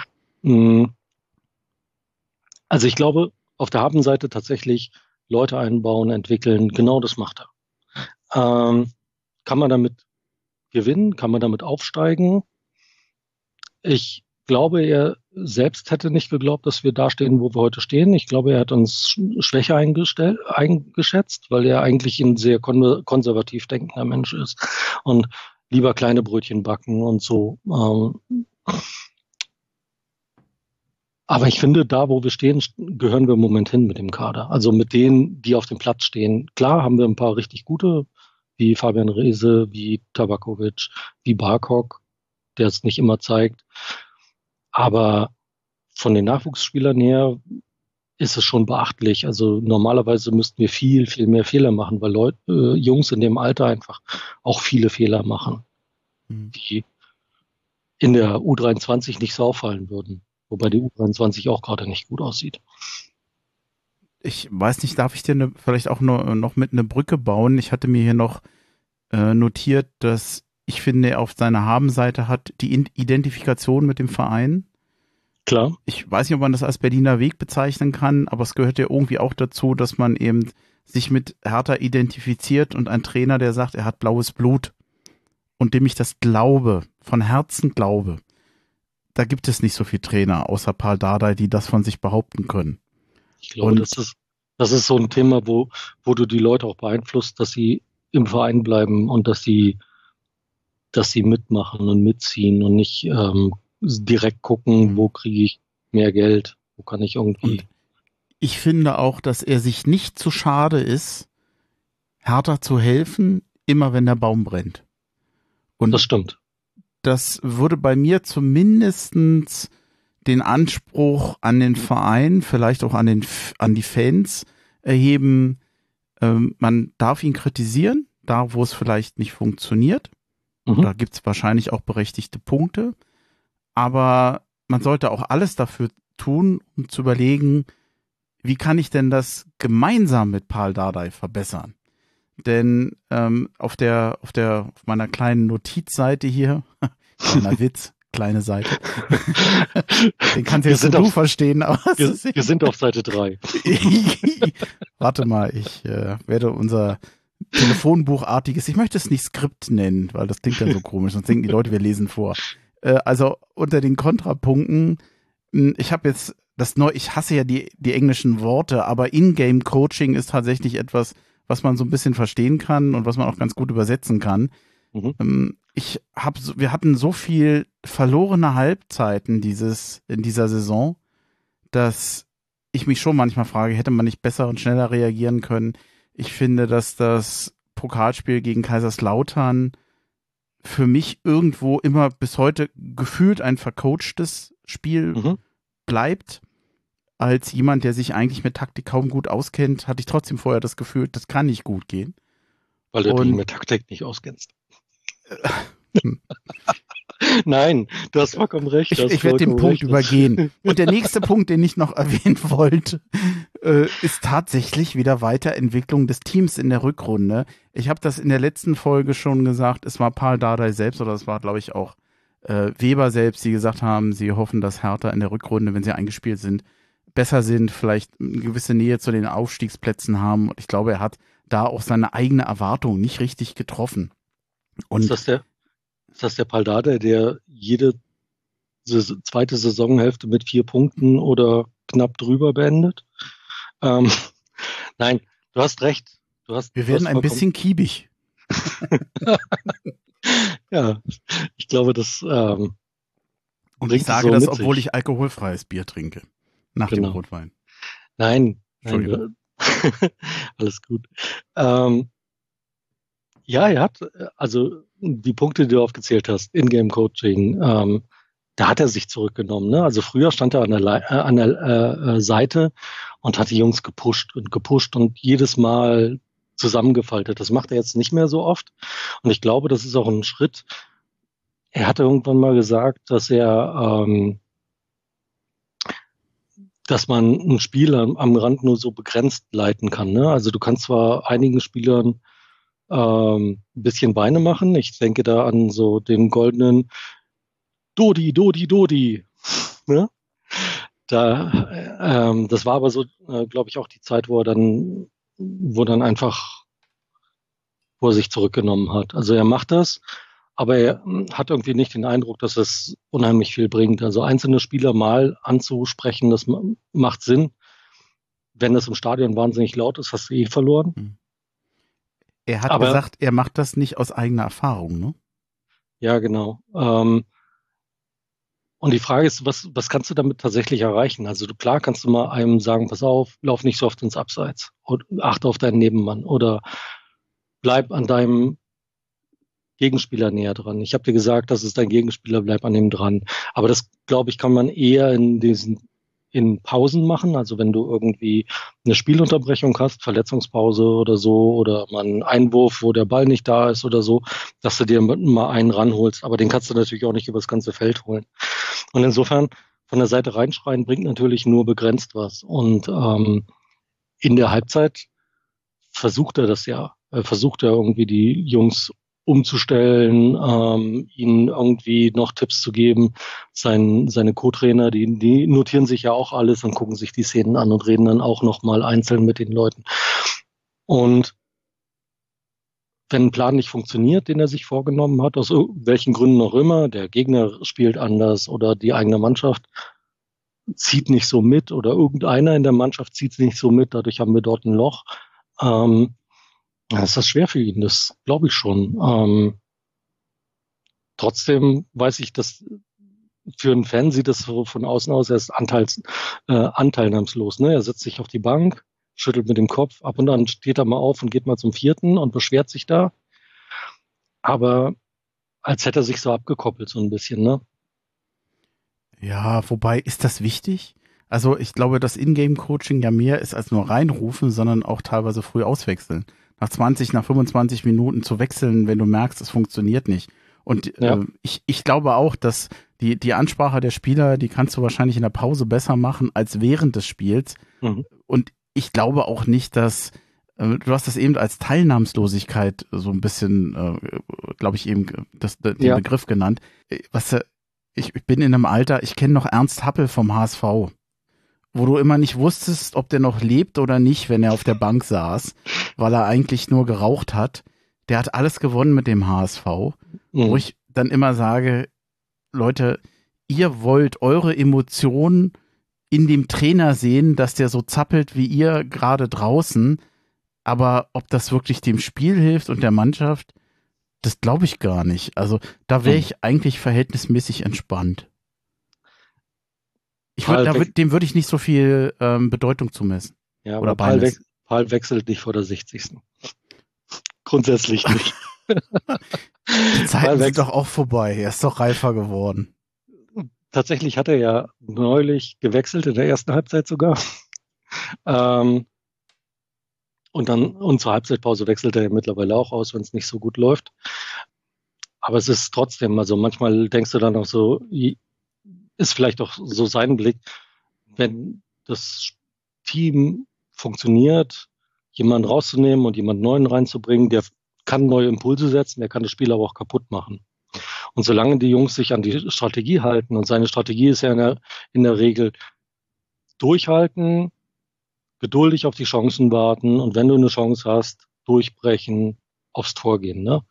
Also ich glaube, auf der Habenseite tatsächlich Leute einbauen, entwickeln, genau das macht er. Kann man damit gewinnen? Kann man damit aufsteigen? Ich glaube, er selbst hätte nicht geglaubt, dass wir da stehen, wo wir heute stehen. Ich glaube, er hat uns schwächer eingeschätzt, weil er eigentlich ein sehr konservativ denkender Mensch ist und lieber kleine Brötchen backen und so. Aber ich finde, da, wo wir stehen, gehören wir im Moment hin mit dem Kader. Also mit denen, die auf dem Platz stehen. Klar haben wir ein paar richtig gute, wie Fabian Reese, wie Tabakovic, wie Barkok, der es nicht immer zeigt. Aber von den Nachwuchsspielern her ist es schon beachtlich. Also normalerweise müssten wir viel, viel mehr Fehler machen, weil Jungs in dem Alter einfach auch viele Fehler machen, die in der U23 nicht so auffallen würden. Wobei die U23 auch gerade nicht gut aussieht. Ich weiß nicht, darf ich dir vielleicht auch noch mit einer Brücke bauen? Ich hatte mir hier noch notiert, dass ich finde, er auf seiner Habenseite hat die Identifikation mit dem Verein. Klar. Ich weiß nicht, ob man das als Berliner Weg bezeichnen kann, aber es gehört ja irgendwie auch dazu, dass man eben sich mit Hertha identifiziert und ein Trainer, der sagt, er hat blaues Blut und dem ich das glaube, von Herzen glaube. Da gibt es nicht so viele Trainer, außer Pal Dardai, die das von sich behaupten können. Ich glaube, das ist so ein Thema, wo du die Leute auch beeinflusst, dass sie im Verein bleiben und dass sie mitmachen und mitziehen und nicht direkt gucken, wo kriege ich mehr Geld, wo kann ich irgendwie. Und ich finde auch, dass er sich nicht zu schade ist, Hertha zu helfen, immer wenn der Baum brennt. Und das stimmt. Das würde bei mir zumindestens den Anspruch an den Verein, vielleicht auch an die Fans erheben, man darf ihn kritisieren, da wo es vielleicht nicht funktioniert. Da gibt es wahrscheinlich auch berechtigte Punkte. Aber man sollte auch alles dafür tun, um zu überlegen, wie kann ich denn das gemeinsam mit Pal Dardai verbessern? Denn auf meiner kleinen Notizseite hier, kleiner Witz, kleine Seite, den kannst jetzt du verstehen. Aber wir sind auf Seite 3. Warte mal, ich werde unser Telefonbuchartiges, ich möchte es nicht Skript nennen, weil das klingt dann so komisch, sonst denken die Leute, wir lesen vor. Also unter den Kontrapunkten, ich habe jetzt ich hasse ja die englischen Worte, aber In-Game-Coaching ist tatsächlich etwas, was man so ein bisschen verstehen kann und was man auch ganz gut übersetzen kann. Wir hatten so viel verlorene Halbzeiten in dieser Saison, dass ich mich schon manchmal frage, hätte man nicht besser und schneller reagieren können? Ich finde, dass das Pokalspiel gegen Kaiserslautern für mich irgendwo immer bis heute gefühlt ein vercoachtes Spiel bleibt. Als jemand, der sich eigentlich mit Taktik kaum gut auskennt, hatte ich trotzdem vorher das Gefühl, das kann nicht gut gehen. Weil du dich mit Taktik nicht auskennst. Nein, du hast vollkommen recht. Ich werde den Punkt übergehen. Und der nächste Punkt, den ich noch erwähnen wollte, ist tatsächlich wieder Weiterentwicklung des Teams in der Rückrunde. Ich habe das in der letzten Folge schon gesagt, es war Pal Dardai selbst oder es war, glaube ich, auch Weber selbst, die gesagt haben, sie hoffen, dass Hertha in der Rückrunde, wenn sie eingespielt sind, besser sind, vielleicht eine gewisse Nähe zu den Aufstiegsplätzen haben. Und ich glaube, er hat da auch seine eigene Erwartung nicht richtig getroffen. Und ist das der Pal Dardai, der jede zweite Saisonhälfte mit 4 Punkten oder knapp drüber beendet? Nein, du hast recht. Wir werden ein bisschen kiebig. Ja, ich glaube, das und ich sage das, obwohl ich alkoholfreies Bier trinke. Nach dem Rotwein. Nein. Alles gut. Ja, er hat, also die Punkte, die du aufgezählt hast, In-Game-Coaching, da hat er sich zurückgenommen. Ne? Also früher stand er an der Seite und hat die Jungs gepusht und jedes Mal zusammengefaltet. Das macht er jetzt nicht mehr so oft. Und ich glaube, das ist auch ein Schritt. Er hatte irgendwann mal gesagt, dass man ein Spiel am Rand nur so begrenzt leiten kann. Ne? Also du kannst zwar einigen Spielern ein bisschen Beine machen. Ich denke da an so den goldenen Dodi. Ne? Das war aber so, glaube ich, auch die Zeit, wo er sich zurückgenommen hat. Also er macht das, aber er hat irgendwie nicht den Eindruck, dass es unheimlich viel bringt. Also einzelne Spieler mal anzusprechen, das macht Sinn. Wenn das im Stadion wahnsinnig laut ist, hast du verloren. Er hat gesagt, er macht das nicht aus eigener Erfahrung, ne? Ja, genau. Und die Frage ist, was kannst du damit tatsächlich erreichen? Also klar kannst du mal einem sagen, pass auf, lauf nicht so oft ins Abseits und achte auf deinen Nebenmann oder bleib an deinem Gegenspieler näher dran. Ich habe dir gesagt, das ist dein Gegenspieler, bleib an ihm dran. Aber das, glaube ich, kann man eher in in Pausen machen. Also wenn du irgendwie eine Spielunterbrechung hast, Verletzungspause oder so, oder mal einen Einwurf, wo der Ball nicht da ist oder so, dass du dir mal einen ranholst. Aber den kannst du natürlich auch nicht übers ganze Feld holen. Und insofern von der Seite reinschreien bringt natürlich nur begrenzt was. Und in der Halbzeit versucht er das ja. Versucht er irgendwie die Jungs umzustellen, ihnen irgendwie noch Tipps zu geben. Seine Co-Trainer, die notieren sich ja auch alles und gucken sich die Szenen an und reden dann auch nochmal einzeln mit den Leuten. Und wenn ein Plan nicht funktioniert, den er sich vorgenommen hat, aus welchen Gründen auch immer, der Gegner spielt anders oder die eigene Mannschaft zieht nicht so mit oder irgendeiner in der Mannschaft zieht nicht so mit, dadurch haben wir dort ein Loch, ist das schwer für ihn, das glaube ich schon. Trotzdem weiß ich, dass für einen Fan sieht das so von außen aus, er ist anteilnahmslos. Ne? Er setzt sich auf die Bank, schüttelt mit dem Kopf, ab und an steht er mal auf und geht mal zum vierten und beschwert sich da. Aber als hätte er sich so abgekoppelt so ein bisschen, ne? Ja, wobei, ist das wichtig? Also ich glaube, dass Ingame-Coaching ja mehr ist als nur reinrufen, sondern auch teilweise früh auswechseln. Nach 25 Minuten zu wechseln, wenn du merkst, es funktioniert nicht. Und ich glaube auch, dass die Ansprache der Spieler, die kannst du wahrscheinlich in der Pause besser machen als während des Spiels. Mhm. Und ich glaube auch nicht, dass, du hast das eben als Teilnahmslosigkeit so ein bisschen, glaube ich, eben den Begriff genannt. Ich bin in einem Alter, ich kenne noch Ernst Happel vom HSV, wo du immer nicht wusstest, ob der noch lebt oder nicht, wenn er auf der Bank saß, weil er eigentlich nur geraucht hat. Der hat alles gewonnen mit dem HSV, wo ich dann immer sage, Leute, ihr wollt eure Emotionen in dem Trainer sehen, dass der so zappelt wie ihr gerade draußen, aber ob das wirklich dem Spiel hilft und der Mannschaft, das glaube ich gar nicht. Also da wäre ich eigentlich verhältnismäßig entspannt. Dem würde ich nicht so viel Bedeutung zumessen. Ja, aber Paul wechselt nicht vor der 60. Grundsätzlich nicht. Die Zeiten sind doch auch vorbei. Er ist doch reifer geworden. Tatsächlich hat er ja neulich gewechselt, in der ersten Halbzeit sogar. Und zur Halbzeitpause wechselt er ja mittlerweile auch aus, wenn es nicht so gut läuft. Aber es ist trotzdem, also manchmal denkst du dann auch so, ist vielleicht auch so sein Blick, wenn das Team funktioniert, jemanden rauszunehmen und jemanden Neuen reinzubringen, der kann neue Impulse setzen, der kann das Spiel aber auch kaputt machen. Und solange die Jungs sich an die Strategie halten, und seine Strategie ist ja in der Regel durchhalten, geduldig auf die Chancen warten und wenn du eine Chance hast, durchbrechen, aufs Tor gehen. Ne?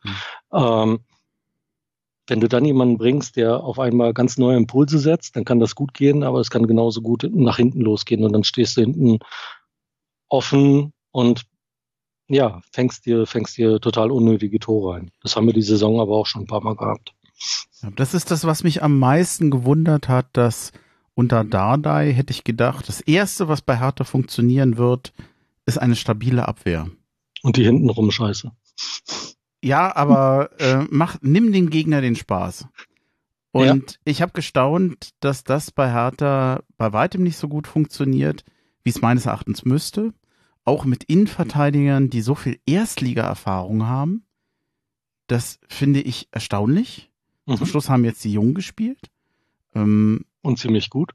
Wenn du dann jemanden bringst, der auf einmal ganz neue Impulse setzt, dann kann das gut gehen, aber es kann genauso gut nach hinten losgehen und dann stehst du hinten offen und ja, fängst dir total unnötige Tore ein. Das haben wir die Saison aber auch schon ein paar Mal gehabt. Ja, das ist das, was mich am meisten gewundert hat, dass unter Dardai hätte ich gedacht, das Erste, was bei Hertha funktionieren wird, ist eine stabile Abwehr. Und die hintenrum Scheiße. Ja, aber nimm den Gegner den Spaß. Und ich habe gestaunt, dass das bei Hertha bei weitem nicht so gut funktioniert, wie es meines Erachtens müsste. Auch mit Innenverteidigern, die so viel Erstliga-Erfahrung haben. Das finde ich erstaunlich. Zum Schluss haben jetzt die Jungen gespielt. Und ziemlich gut.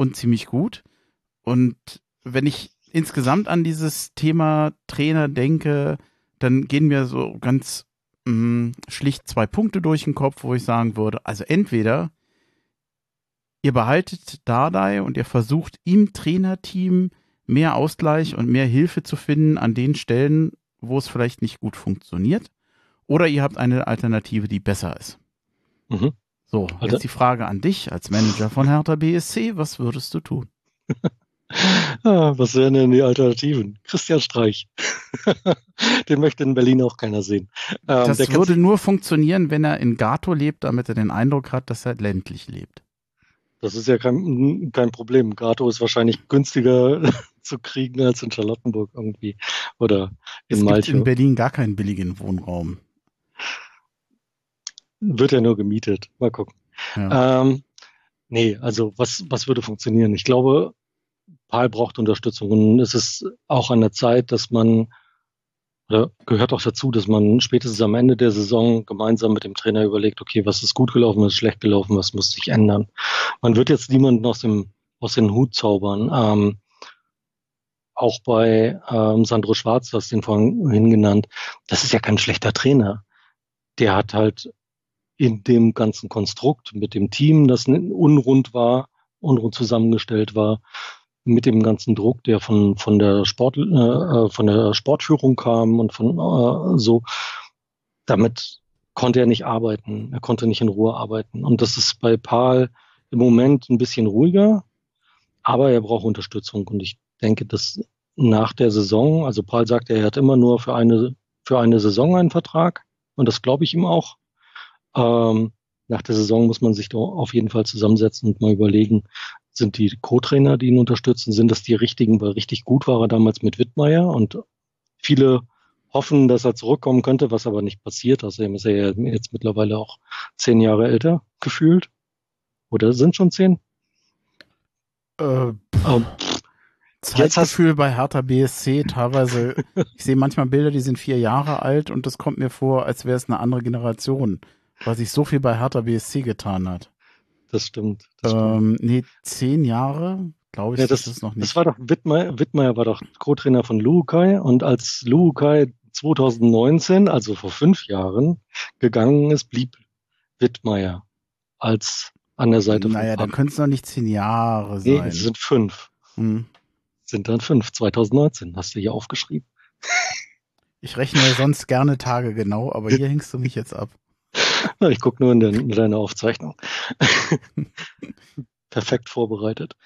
Und wenn ich insgesamt an dieses Thema Trainer denke, dann gehen mir so ganz schlicht 2 Punkte durch den Kopf, wo ich sagen würde, also entweder ihr behaltet Dardai und ihr versucht im Trainerteam mehr Ausgleich und mehr Hilfe zu finden an den Stellen, wo es vielleicht nicht gut funktioniert, oder ihr habt eine Alternative, die besser ist. So, jetzt die Frage an dich als Manager von Hertha BSC, was würdest du tun? Was wären denn die Alternativen? Christian Streich. Den möchte in Berlin auch keiner sehen. Das würde nur funktionieren, wenn er in Gato lebt, damit er den Eindruck hat, dass er ländlich lebt. Das ist ja kein Problem. Gato ist wahrscheinlich günstiger zu kriegen als in Charlottenburg irgendwie. Oder in Malchow. Es gibt in Berlin gar keinen billigen Wohnraum. Wird ja nur gemietet. Mal gucken. Ja. Nee, also was würde funktionieren? Ich glaube, Paul braucht Unterstützung und es ist auch an der Zeit, dass man, oder gehört auch dazu, dass man spätestens am Ende der Saison gemeinsam mit dem Trainer überlegt, okay, was ist gut gelaufen, was ist schlecht gelaufen, was muss sich ändern. Man wird jetzt niemanden aus den Hut zaubern. Auch bei Sandro Schwarz, du hast den vorhin genannt, das ist ja kein schlechter Trainer. Der hat halt in dem ganzen Konstrukt mit dem Team, das unrund zusammengestellt war, mit dem ganzen Druck, der von der Sportführung kam und so, damit konnte er nicht arbeiten. Er konnte nicht in Ruhe arbeiten. Und das ist bei Paul im Moment ein bisschen ruhiger, aber er braucht Unterstützung. Und ich denke, dass nach der Saison, also Paul sagt, er hat immer nur für eine Saison einen Vertrag. Und das glaube ich ihm auch. Nach der Saison muss man sich da auf jeden Fall zusammensetzen und mal überlegen, sind die Co-Trainer, die ihn unterstützen, sind das die richtigen, weil richtig gut war er damals mit Wittmeier und viele hoffen, dass er zurückkommen könnte, was aber nicht passiert. Außerdem ist er ja jetzt mittlerweile auch 10 Jahre älter gefühlt. Oder sind schon 10? Zeitgefühl bei Hertha BSC teilweise, ich sehe manchmal Bilder, die sind 4 Jahre alt und das kommt mir vor, als wäre es eine andere Generation, weil sich so viel bei Hertha BSC getan hat. Das stimmt. 10 Jahre, glaube ich, ja, das ist noch nicht. Das war doch Wittmeier war doch Co-Trainer von Luhukai und als Luhukai 2019, also vor 5 Jahren, gegangen ist, blieb Wittmeier als an der Seite von Naja, dann können es noch nicht 10 Jahre sein. Nee, es sind 5. Sind dann 5, 2019, hast du hier aufgeschrieben. Ich rechne ja sonst gerne Tage genau, aber hier hängst du mich jetzt ab. Ich gucke nur in deine Aufzeichnung. Perfekt vorbereitet.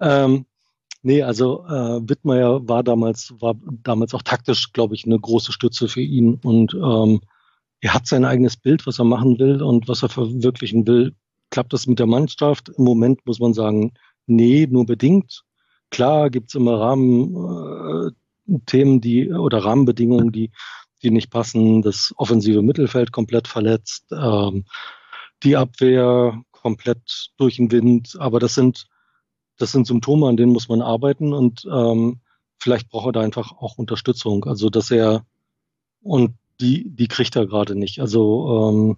Wittmeier war damals auch taktisch, glaube ich, eine große Stütze für ihn. Und er hat sein eigenes Bild, was er machen will und was er verwirklichen will. Klappt das mit der Mannschaft? Im Moment muss man sagen, nee, nur bedingt. Klar gibt's immer Rahmenbedingungen, die nicht passen. Das offensive Mittelfeld komplett verletzt, die Abwehr komplett durch den Wind. Aber das sind Symptome, an denen muss man arbeiten und vielleicht braucht er da einfach auch Unterstützung. Also dass er und die kriegt er gerade nicht. Also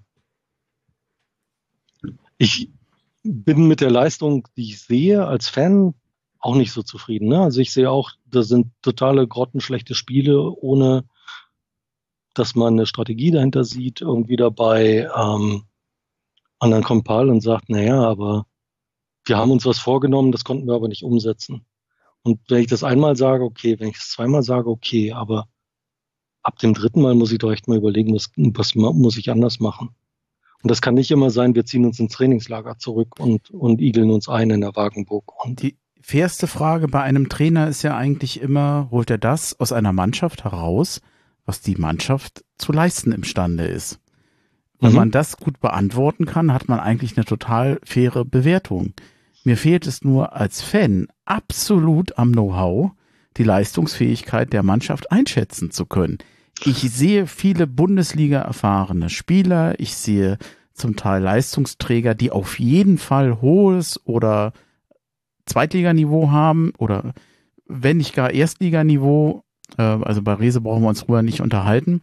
ich bin mit der Leistung, die ich sehe als Fan, auch nicht so zufrieden. Ne? Also ich sehe auch, das sind totale grottenschlechte Spiele, ohne dass man eine Strategie dahinter sieht, irgendwie dabei. Und dann kommt Paul und sagt, naja, aber wir haben uns was vorgenommen, das konnten wir aber nicht umsetzen. Und wenn ich das einmal sage, okay, wenn ich es zweimal sage, okay, aber ab dem 3. Mal muss ich doch echt mal überlegen, was muss ich anders machen. Und das kann nicht immer sein, wir ziehen uns ins Trainingslager zurück und igeln uns ein in der Wagenburg. Und die fairste Frage bei einem Trainer ist ja eigentlich immer, holt er das aus einer Mannschaft heraus, was die Mannschaft zu leisten imstande ist? Wenn man das gut beantworten kann, hat man eigentlich eine total faire Bewertung. Mir fehlt es nur als Fan absolut am Know-how, die Leistungsfähigkeit der Mannschaft einschätzen zu können. Ich sehe viele Bundesliga-erfahrene Spieler, ich sehe zum Teil Leistungsträger, die auf jeden Fall hohes oder Zweitliganiveau haben oder wenn nicht gar Erstliganiveau, also bei Rehse brauchen wir uns drüber nicht unterhalten.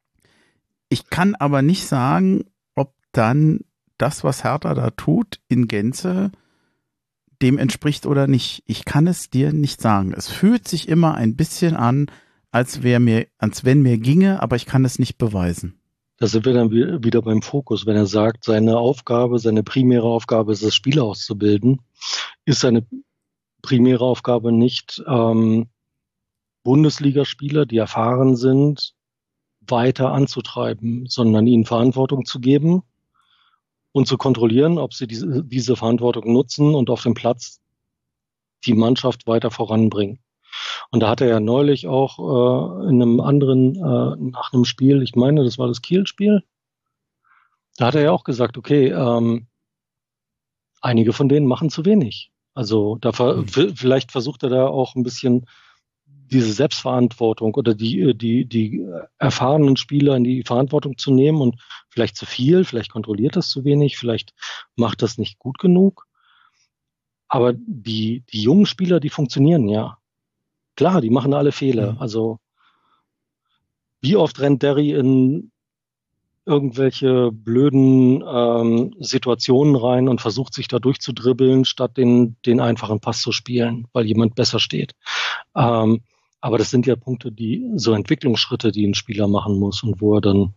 Ich kann aber nicht sagen, ob dann das, was Hertha da tut, in Gänze dem entspricht oder nicht. Ich kann es dir nicht sagen. Es fühlt sich immer ein bisschen an, als wenn mir ginge, aber ich kann es nicht beweisen. Da sind wir dann wieder beim Fokus. Wenn er sagt, seine primäre Aufgabe ist es, Spieler auszubilden, ist seine primäre Aufgabe nicht, Bundesligaspieler, die erfahren sind, weiter anzutreiben, sondern ihnen Verantwortung zu geben und zu kontrollieren, ob sie diese Verantwortung nutzen und auf dem Platz die Mannschaft weiter voranbringen. Und da hat er ja neulich auch in einem anderen, nach einem Spiel, ich meine, das war das Kiel-Spiel, da hat er ja auch gesagt, okay, einige von denen machen zu wenig. Also vielleicht versucht er da auch ein bisschen diese Selbstverantwortung oder die erfahrenen Spieler in die Verantwortung zu nehmen und vielleicht zu viel, vielleicht kontrolliert das zu wenig, vielleicht macht das nicht gut genug. Aber die jungen Spieler, die funktionieren ja. Klar, die machen alle Fehler. Also wie oft rennt Derry in irgendwelche blöden Situationen rein und versucht sich da durchzudribbeln, statt den einfachen Pass zu spielen, weil jemand besser steht. Aber das sind ja Punkte, so Entwicklungsschritte, die ein Spieler machen muss und wo er dann,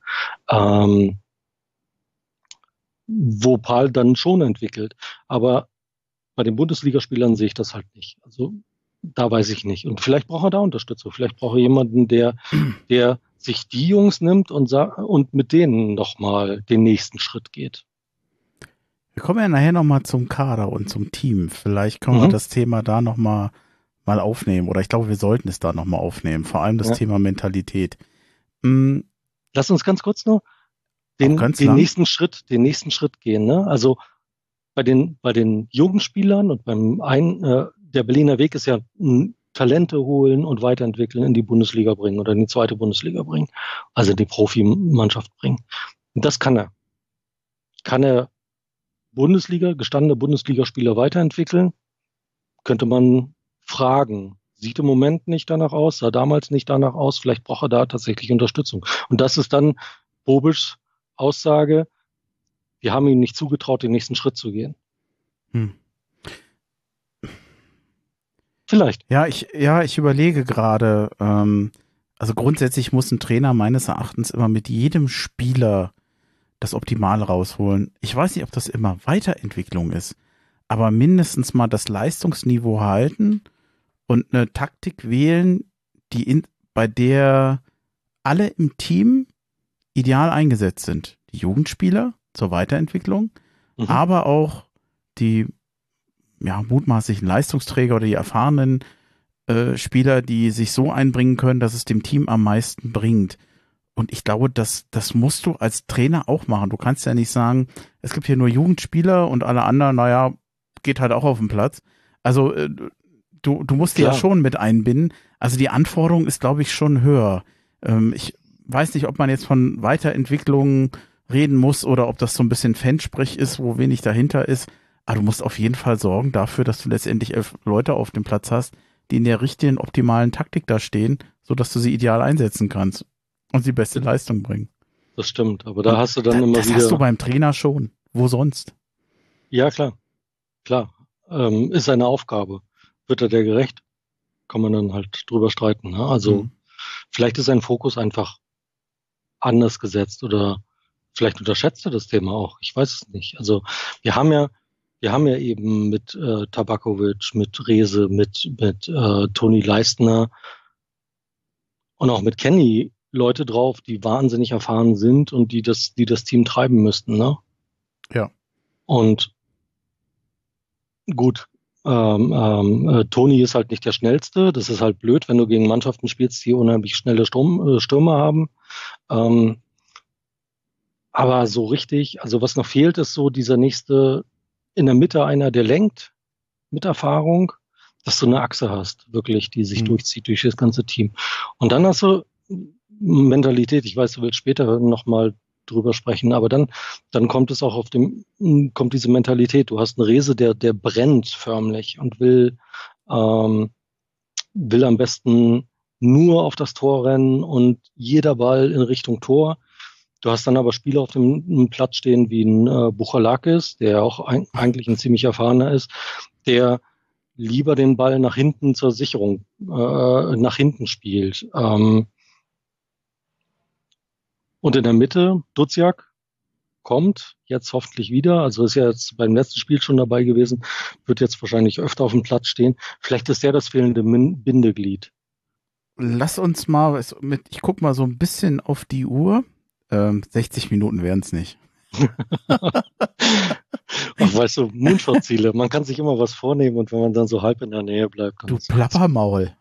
wo Paul dann schon entwickelt. Aber bei den Bundesligaspielern sehe ich das halt nicht. Also da weiß ich nicht. Und vielleicht braucht er da Unterstützung. Vielleicht braucht er jemanden, der sich die Jungs nimmt und mit denen nochmal den nächsten Schritt geht. Wir kommen ja nachher nochmal zum Kader und zum Team. Vielleicht können wir das Thema da nochmal aufnehmen. Oder ich glaube, wir sollten es da nochmal aufnehmen. Vor allem das Thema Mentalität. Lass uns ganz kurz noch den nächsten Schritt gehen. Ne? Also bei den jungen Spielern und der Berliner Weg ist ja Talente holen und weiterentwickeln, in die Bundesliga bringen oder in die zweite Bundesliga bringen, also in die Profimannschaft bringen. Und das kann er. Kann er gestandene Bundesligaspieler weiterentwickeln? Könnte man fragen. Sieht im Moment nicht danach aus, sah damals nicht danach aus, vielleicht braucht er da tatsächlich Unterstützung. Und das ist dann Bobics Aussage, wir haben ihm nicht zugetraut, den nächsten Schritt zu gehen. Vielleicht. Ja, ich überlege gerade, also grundsätzlich muss ein Trainer meines Erachtens immer mit jedem Spieler das Optimale rausholen. Ich weiß nicht, ob das immer Weiterentwicklung ist, aber mindestens mal das Leistungsniveau halten und eine Taktik wählen, bei der alle im Team ideal eingesetzt sind. Die Jugendspieler zur Weiterentwicklung, aber auch die mutmaßlichen Leistungsträger oder die erfahrenen Spieler, die sich so einbringen können, dass es dem Team am meisten bringt. Und ich glaube, das musst du als Trainer auch machen. Du kannst ja nicht sagen, es gibt hier nur Jugendspieler und alle anderen, geht halt auch auf den Platz. Also du musst die ja schon mit einbinden. Also die Anforderung ist, glaube ich, schon höher. Ich weiß nicht, ob man jetzt von Weiterentwicklung reden muss oder ob das so ein bisschen Fansprech ist, wo wenig dahinter ist. Aber du musst auf jeden Fall sorgen dafür, dass du letztendlich 11 Leute auf dem Platz hast, die in der richtigen, optimalen Taktik da stehen, sodass du sie ideal einsetzen kannst und die beste Leistung bringen. Das stimmt, aber da hast du dann immer wieder... Das hast du beim Trainer schon. Wo sonst? Ja, klar. Ist seine Aufgabe. Wird er der gerecht? Kann man dann halt drüber streiten. Ne? Also vielleicht ist sein Fokus einfach anders gesetzt oder vielleicht unterschätzt er das Thema auch. Ich weiß es nicht. Also wir haben ja eben mit Tabakovic, mit Rehse, mit Toni Leistner und auch mit Kenny Leute drauf, die wahnsinnig erfahren sind und die das Team treiben müssten, ne? Ja. Und gut, Toni ist halt nicht der Schnellste. Das ist halt blöd, wenn du gegen Mannschaften spielst, die unheimlich schnelle Stürmer haben. Aber so richtig, also was noch fehlt, ist so dieser nächste in der Mitte einer, der lenkt mit Erfahrung, dass du eine Achse hast, wirklich, die sich durchzieht durch das ganze Team. Und dann hast du Mentalität. Ich weiß, du willst später nochmal drüber sprechen, aber dann kommt es auch kommt diese Mentalität. Du hast einen Rehse, der brennt förmlich und will am besten nur auf das Tor rennen und jeder Ball in Richtung Tor. Du hast dann aber Spieler auf dem Platz stehen wie ein Buchalakis, der auch eigentlich ein ziemlich erfahrener ist, der lieber den Ball nach hinten zur Sicherung nach hinten spielt. Und in der Mitte, Duziak kommt jetzt hoffentlich wieder, also ist ja jetzt beim letzten Spiel schon dabei gewesen, wird jetzt wahrscheinlich öfter auf dem Platz stehen. Vielleicht ist der das fehlende Bindeglied. Lass uns mal, ich guck mal so ein bisschen auf die Uhr. 60 Minuten wären es nicht. Ach, weißt du, Mundschutziele, man kann sich immer was vornehmen und wenn man dann so halb in der Nähe bleibt. Du Plappermaul.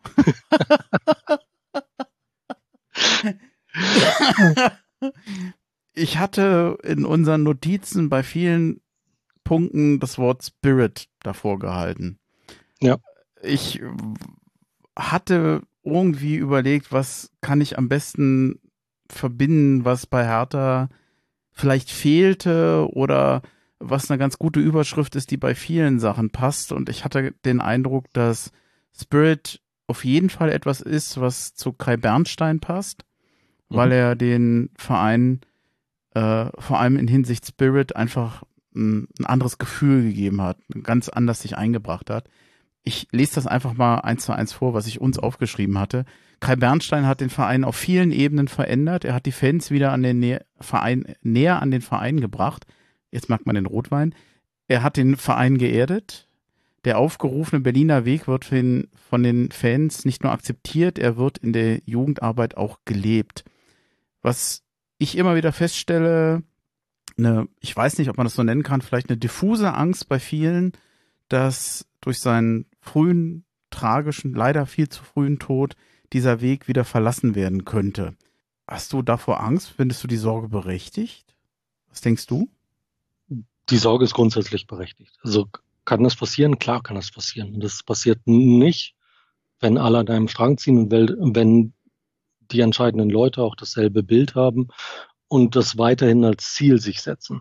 Ich hatte in unseren Notizen bei vielen Punkten das Wort Spirit davor gehalten. Ja. Ich hatte irgendwie überlegt, was kann ich am besten verbinden, was bei Hertha vielleicht fehlte oder was eine ganz gute Überschrift ist, die bei vielen Sachen passt. Und ich hatte den Eindruck, dass Spirit auf jeden Fall etwas ist, was zu Kai Bernstein passt, weil er den Verein vor allem in Hinsicht Spirit einfach ein anderes Gefühl gegeben hat, ganz anders sich eingebracht hat. Ich lese das einfach mal 1:1 vor, was ich uns aufgeschrieben hatte. Kai Bernstein hat den Verein auf vielen Ebenen verändert. Er hat die Fans wieder an den näher an den Verein gebracht. Jetzt mag man den Rotwein. Er hat den Verein geerdet. Der aufgerufene Berliner Weg wird von den Fans nicht nur akzeptiert, er wird in der Jugendarbeit auch gelebt. Was ich immer wieder feststelle, ich weiß nicht, ob man das so nennen kann, vielleicht eine diffuse Angst bei vielen, dass durch seinen frühen, tragischen, leider viel zu frühen Tod dieser Weg wieder verlassen werden könnte. Hast du davor Angst? Findest du die Sorge berechtigt? Was denkst du? Die Sorge ist grundsätzlich berechtigt. Also kann das passieren? Klar kann das passieren. Und das passiert nicht, wenn alle an einem Strang ziehen und wenn die entscheidenden Leute auch dasselbe Bild haben und das weiterhin als Ziel sich setzen.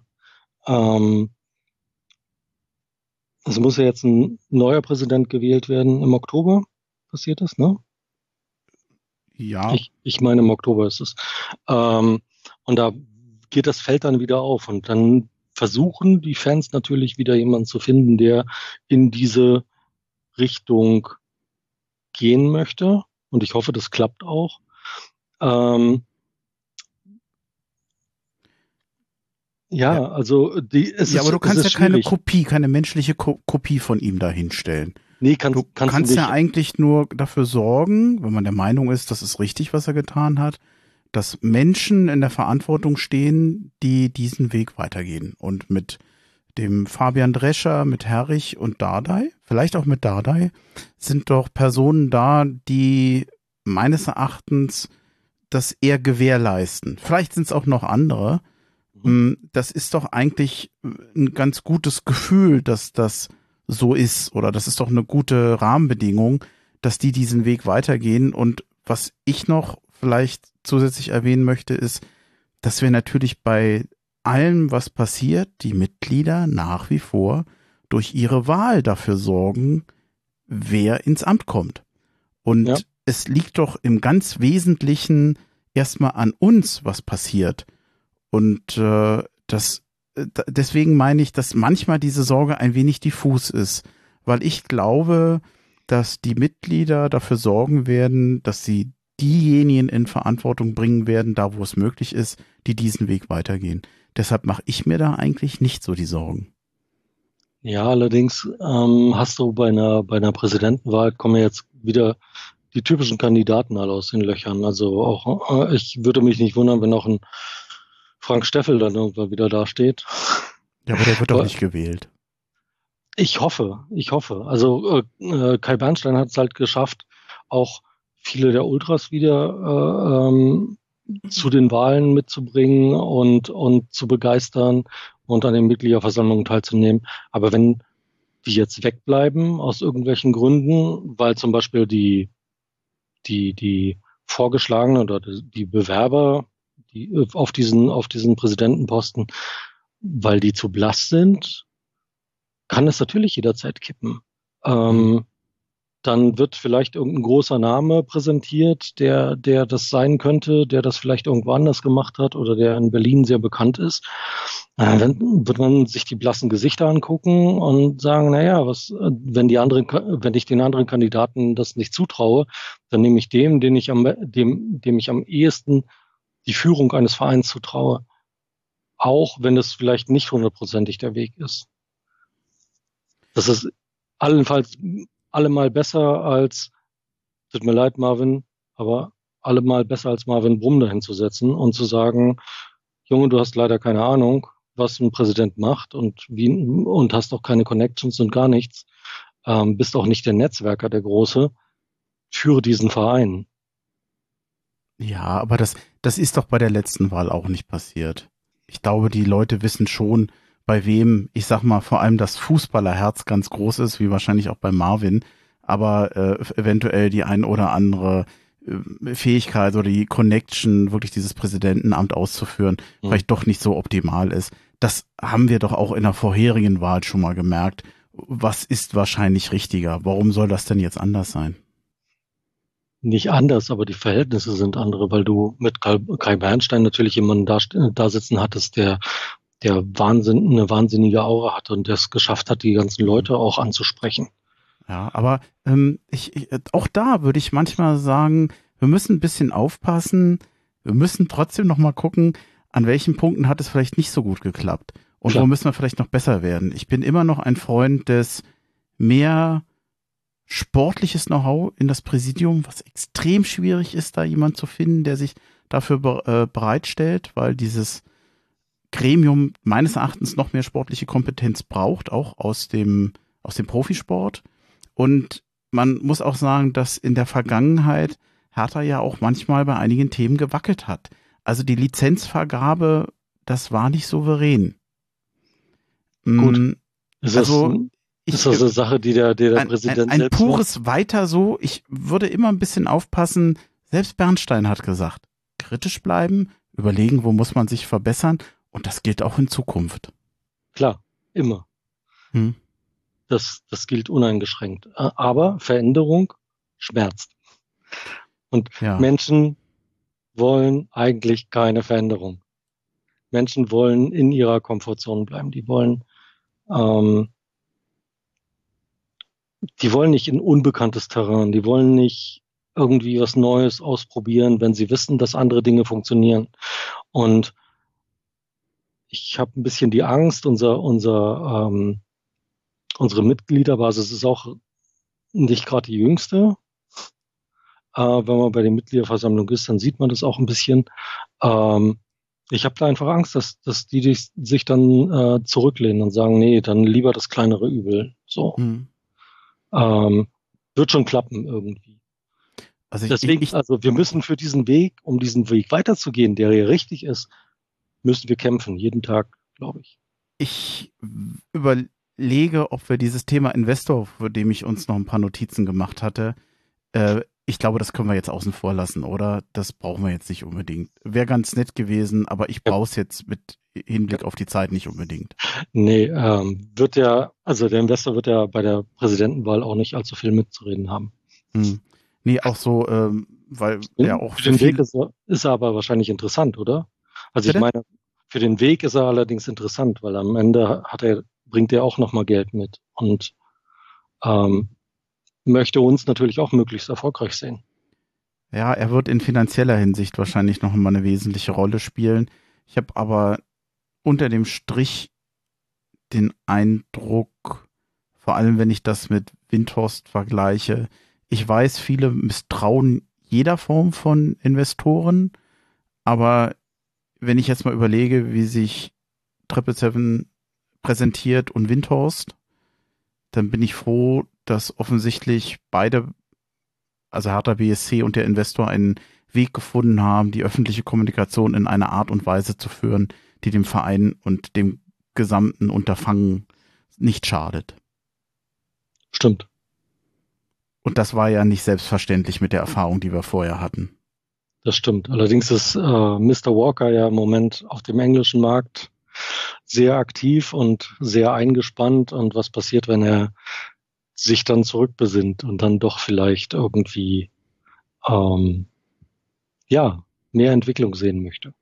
Es muss ja jetzt ein neuer Präsident gewählt werden im Oktober. Passiert das, ne? Ja. Ich meine, im Oktober ist es. Und da geht das Feld dann wieder auf. Und dann versuchen die Fans natürlich wieder jemanden zu finden, der in diese Richtung gehen möchte. Und ich hoffe, das klappt auch. Also aber du kannst ja keine Kopie, keine menschliche Kopie von ihm dahinstellen. Nee, du kannst ja eigentlich nur dafür sorgen, wenn man der Meinung ist, das ist richtig, was er getan hat, dass Menschen in der Verantwortung stehen, die diesen Weg weitergehen. Und mit dem Fabian Drescher, mit Herrich und Dardai, vielleicht auch mit Dardai, sind doch Personen da, die meines Erachtens das eher gewährleisten. Vielleicht sind es auch noch andere. Das ist doch eigentlich ein ganz gutes Gefühl, dass das so ist. Oder das ist doch eine gute Rahmenbedingung, dass die diesen Weg weitergehen. Und was ich noch vielleicht zusätzlich erwähnen möchte, ist, dass wir natürlich bei allem, was passiert, die Mitglieder nach wie vor durch ihre Wahl dafür sorgen, wer ins Amt kommt. Und es liegt doch im ganz Wesentlichen erstmal an uns, was passiert. Und deswegen meine ich, dass manchmal diese Sorge ein wenig diffus ist, weil ich glaube, dass die Mitglieder dafür sorgen werden, dass sie diejenigen in Verantwortung bringen werden, da wo es möglich ist, die diesen Weg weitergehen. Deshalb mache ich mir da eigentlich nicht so die Sorgen. Ja, allerdings hast du bei einer Präsidentenwahl kommen ja jetzt wieder die typischen Kandidaten alle aus den Löchern. Also auch ich würde mich nicht wundern, wenn auch ein Frank Steffel dann irgendwann wieder dasteht. Ja, aber der wird doch nicht gewählt. Ich hoffe. Also Kai Bernstein hat es halt geschafft, auch viele der Ultras wieder zu den Wahlen mitzubringen und zu begeistern und an den Mitgliederversammlungen teilzunehmen. Aber wenn die jetzt wegbleiben aus irgendwelchen Gründen, weil zum Beispiel die Vorgeschlagenen oder die Bewerber, die auf diesen Präsidentenposten, weil die zu blass sind, kann es natürlich jederzeit kippen. Dann wird vielleicht irgendein großer Name präsentiert, der das sein könnte, der das vielleicht irgendwo anders gemacht hat oder der in Berlin sehr bekannt ist. Dann wird man sich die blassen Gesichter angucken und sagen, naja, wenn ich den anderen Kandidaten das nicht zutraue, dann nehme ich dem ich am ehesten die Führung eines Vereins zutraue. Auch wenn das vielleicht nicht 100%ig der Weg ist. Das ist allenfalls allemal besser als, tut mir leid, Marvin, aber allemal besser als Marvin Brumm dahin zu setzen und zu sagen, Junge, du hast leider keine Ahnung, was ein Präsident macht und hast auch keine Connections und gar nichts, bist auch nicht der Netzwerker, der Große, führe diesen Verein. Ja, aber das ist doch bei der letzten Wahl auch nicht passiert. Ich glaube, die Leute wissen schon, bei wem, ich sag mal, vor allem das Fußballerherz ganz groß ist, wie wahrscheinlich auch bei Marvin, aber eventuell die ein oder andere Fähigkeit oder die Connection, wirklich dieses Präsidentenamt auszuführen, vielleicht doch nicht so optimal ist. Das haben wir doch auch in der vorherigen Wahl schon mal gemerkt. Was ist wahrscheinlich richtiger? Warum soll das denn jetzt anders sein? Nicht anders, aber die Verhältnisse sind andere, weil du mit Kai Bernstein natürlich jemanden da sitzen hattest, der eine wahnsinnige Aura hatte und der es geschafft hat, die ganzen Leute auch anzusprechen. Ja, aber auch da würde ich manchmal sagen, wir müssen ein bisschen aufpassen. Wir müssen trotzdem noch mal gucken, an welchen Punkten hat es vielleicht nicht so gut geklappt und wo müssen wir vielleicht noch besser werden. Ich bin immer noch ein Freund des mehr sportliches Know-how in das Präsidium, was extrem schwierig ist, da jemand zu finden, der sich dafür bereitstellt, weil dieses Gremium meines Erachtens noch mehr sportliche Kompetenz braucht, auch aus dem Profisport. Und man muss auch sagen, dass in der Vergangenheit Hertha ja auch manchmal bei einigen Themen gewackelt hat. Also die Lizenzvergabe, das war nicht souverän. Gut. Ist das eine Sache, die der Präsident ein selbst pures macht? Weiter so. Ich würde immer ein bisschen aufpassen. Selbst Bernstein hat gesagt, kritisch bleiben, überlegen, wo muss man sich verbessern. Und das gilt auch in Zukunft. Klar, immer. Das gilt uneingeschränkt. Aber Veränderung schmerzt. Und Menschen wollen eigentlich keine Veränderung. Menschen wollen in ihrer Komfortzone bleiben. Die wollen nicht in unbekanntes Terrain. Die wollen nicht irgendwie was Neues ausprobieren, wenn sie wissen, dass andere Dinge funktionieren. Und ich habe ein bisschen die Angst, unsere Mitgliederbasis ist auch nicht gerade die jüngste. Wenn man bei der Mitgliederversammlung ist, dann sieht man das auch ein bisschen. Ich habe da einfach Angst, dass die sich dann zurücklehnen und sagen, nee, dann lieber das kleinere Übel. So. Wird schon klappen irgendwie. Also wir müssen für diesen Weg, um diesen Weg weiterzugehen, der ja richtig ist, müssen wir kämpfen, jeden Tag, glaube ich. Ich überlege, ob wir dieses Thema Investor, für dem ich uns noch ein paar Notizen gemacht hatte, ich glaube, das können wir jetzt außen vor lassen, oder? Das brauchen wir jetzt nicht unbedingt. Wäre ganz nett gewesen, aber ich brauche es jetzt mit Hinblick auf die Zeit nicht unbedingt. Nee, der Investor wird ja bei der Präsidentenwahl auch nicht allzu viel mitzureden haben. Nee, auch so, weil er auch für den Weg ist er aber wahrscheinlich interessant, oder? Also bitte? Ich meine, für den Weg ist er allerdings interessant, weil am Ende bringt er auch nochmal Geld mit und möchte uns natürlich auch möglichst erfolgreich sehen. Ja, er wird in finanzieller Hinsicht wahrscheinlich noch mal eine wesentliche Rolle spielen. Ich habe aber unter dem Strich den Eindruck, vor allem wenn ich das mit Windhorst vergleiche, ich weiß, viele misstrauen jeder Form von Investoren, aber wenn ich jetzt mal überlege, wie sich 777 präsentiert und Windhorst, dann bin ich froh, dass offensichtlich beide, also Hertha BSC und der Investor, einen Weg gefunden haben, die öffentliche Kommunikation in einer Art und Weise zu führen, die dem Verein und dem gesamten Unterfangen nicht schadet. Stimmt. Und das war ja nicht selbstverständlich mit der Erfahrung, die wir vorher hatten. Das stimmt. Allerdings ist Mr. Walker ja im Moment auf dem englischen Markt sehr aktiv und sehr eingespannt. Und was passiert, wenn er sich dann zurückbesinnt und dann doch vielleicht irgendwie mehr Entwicklung sehen möchte.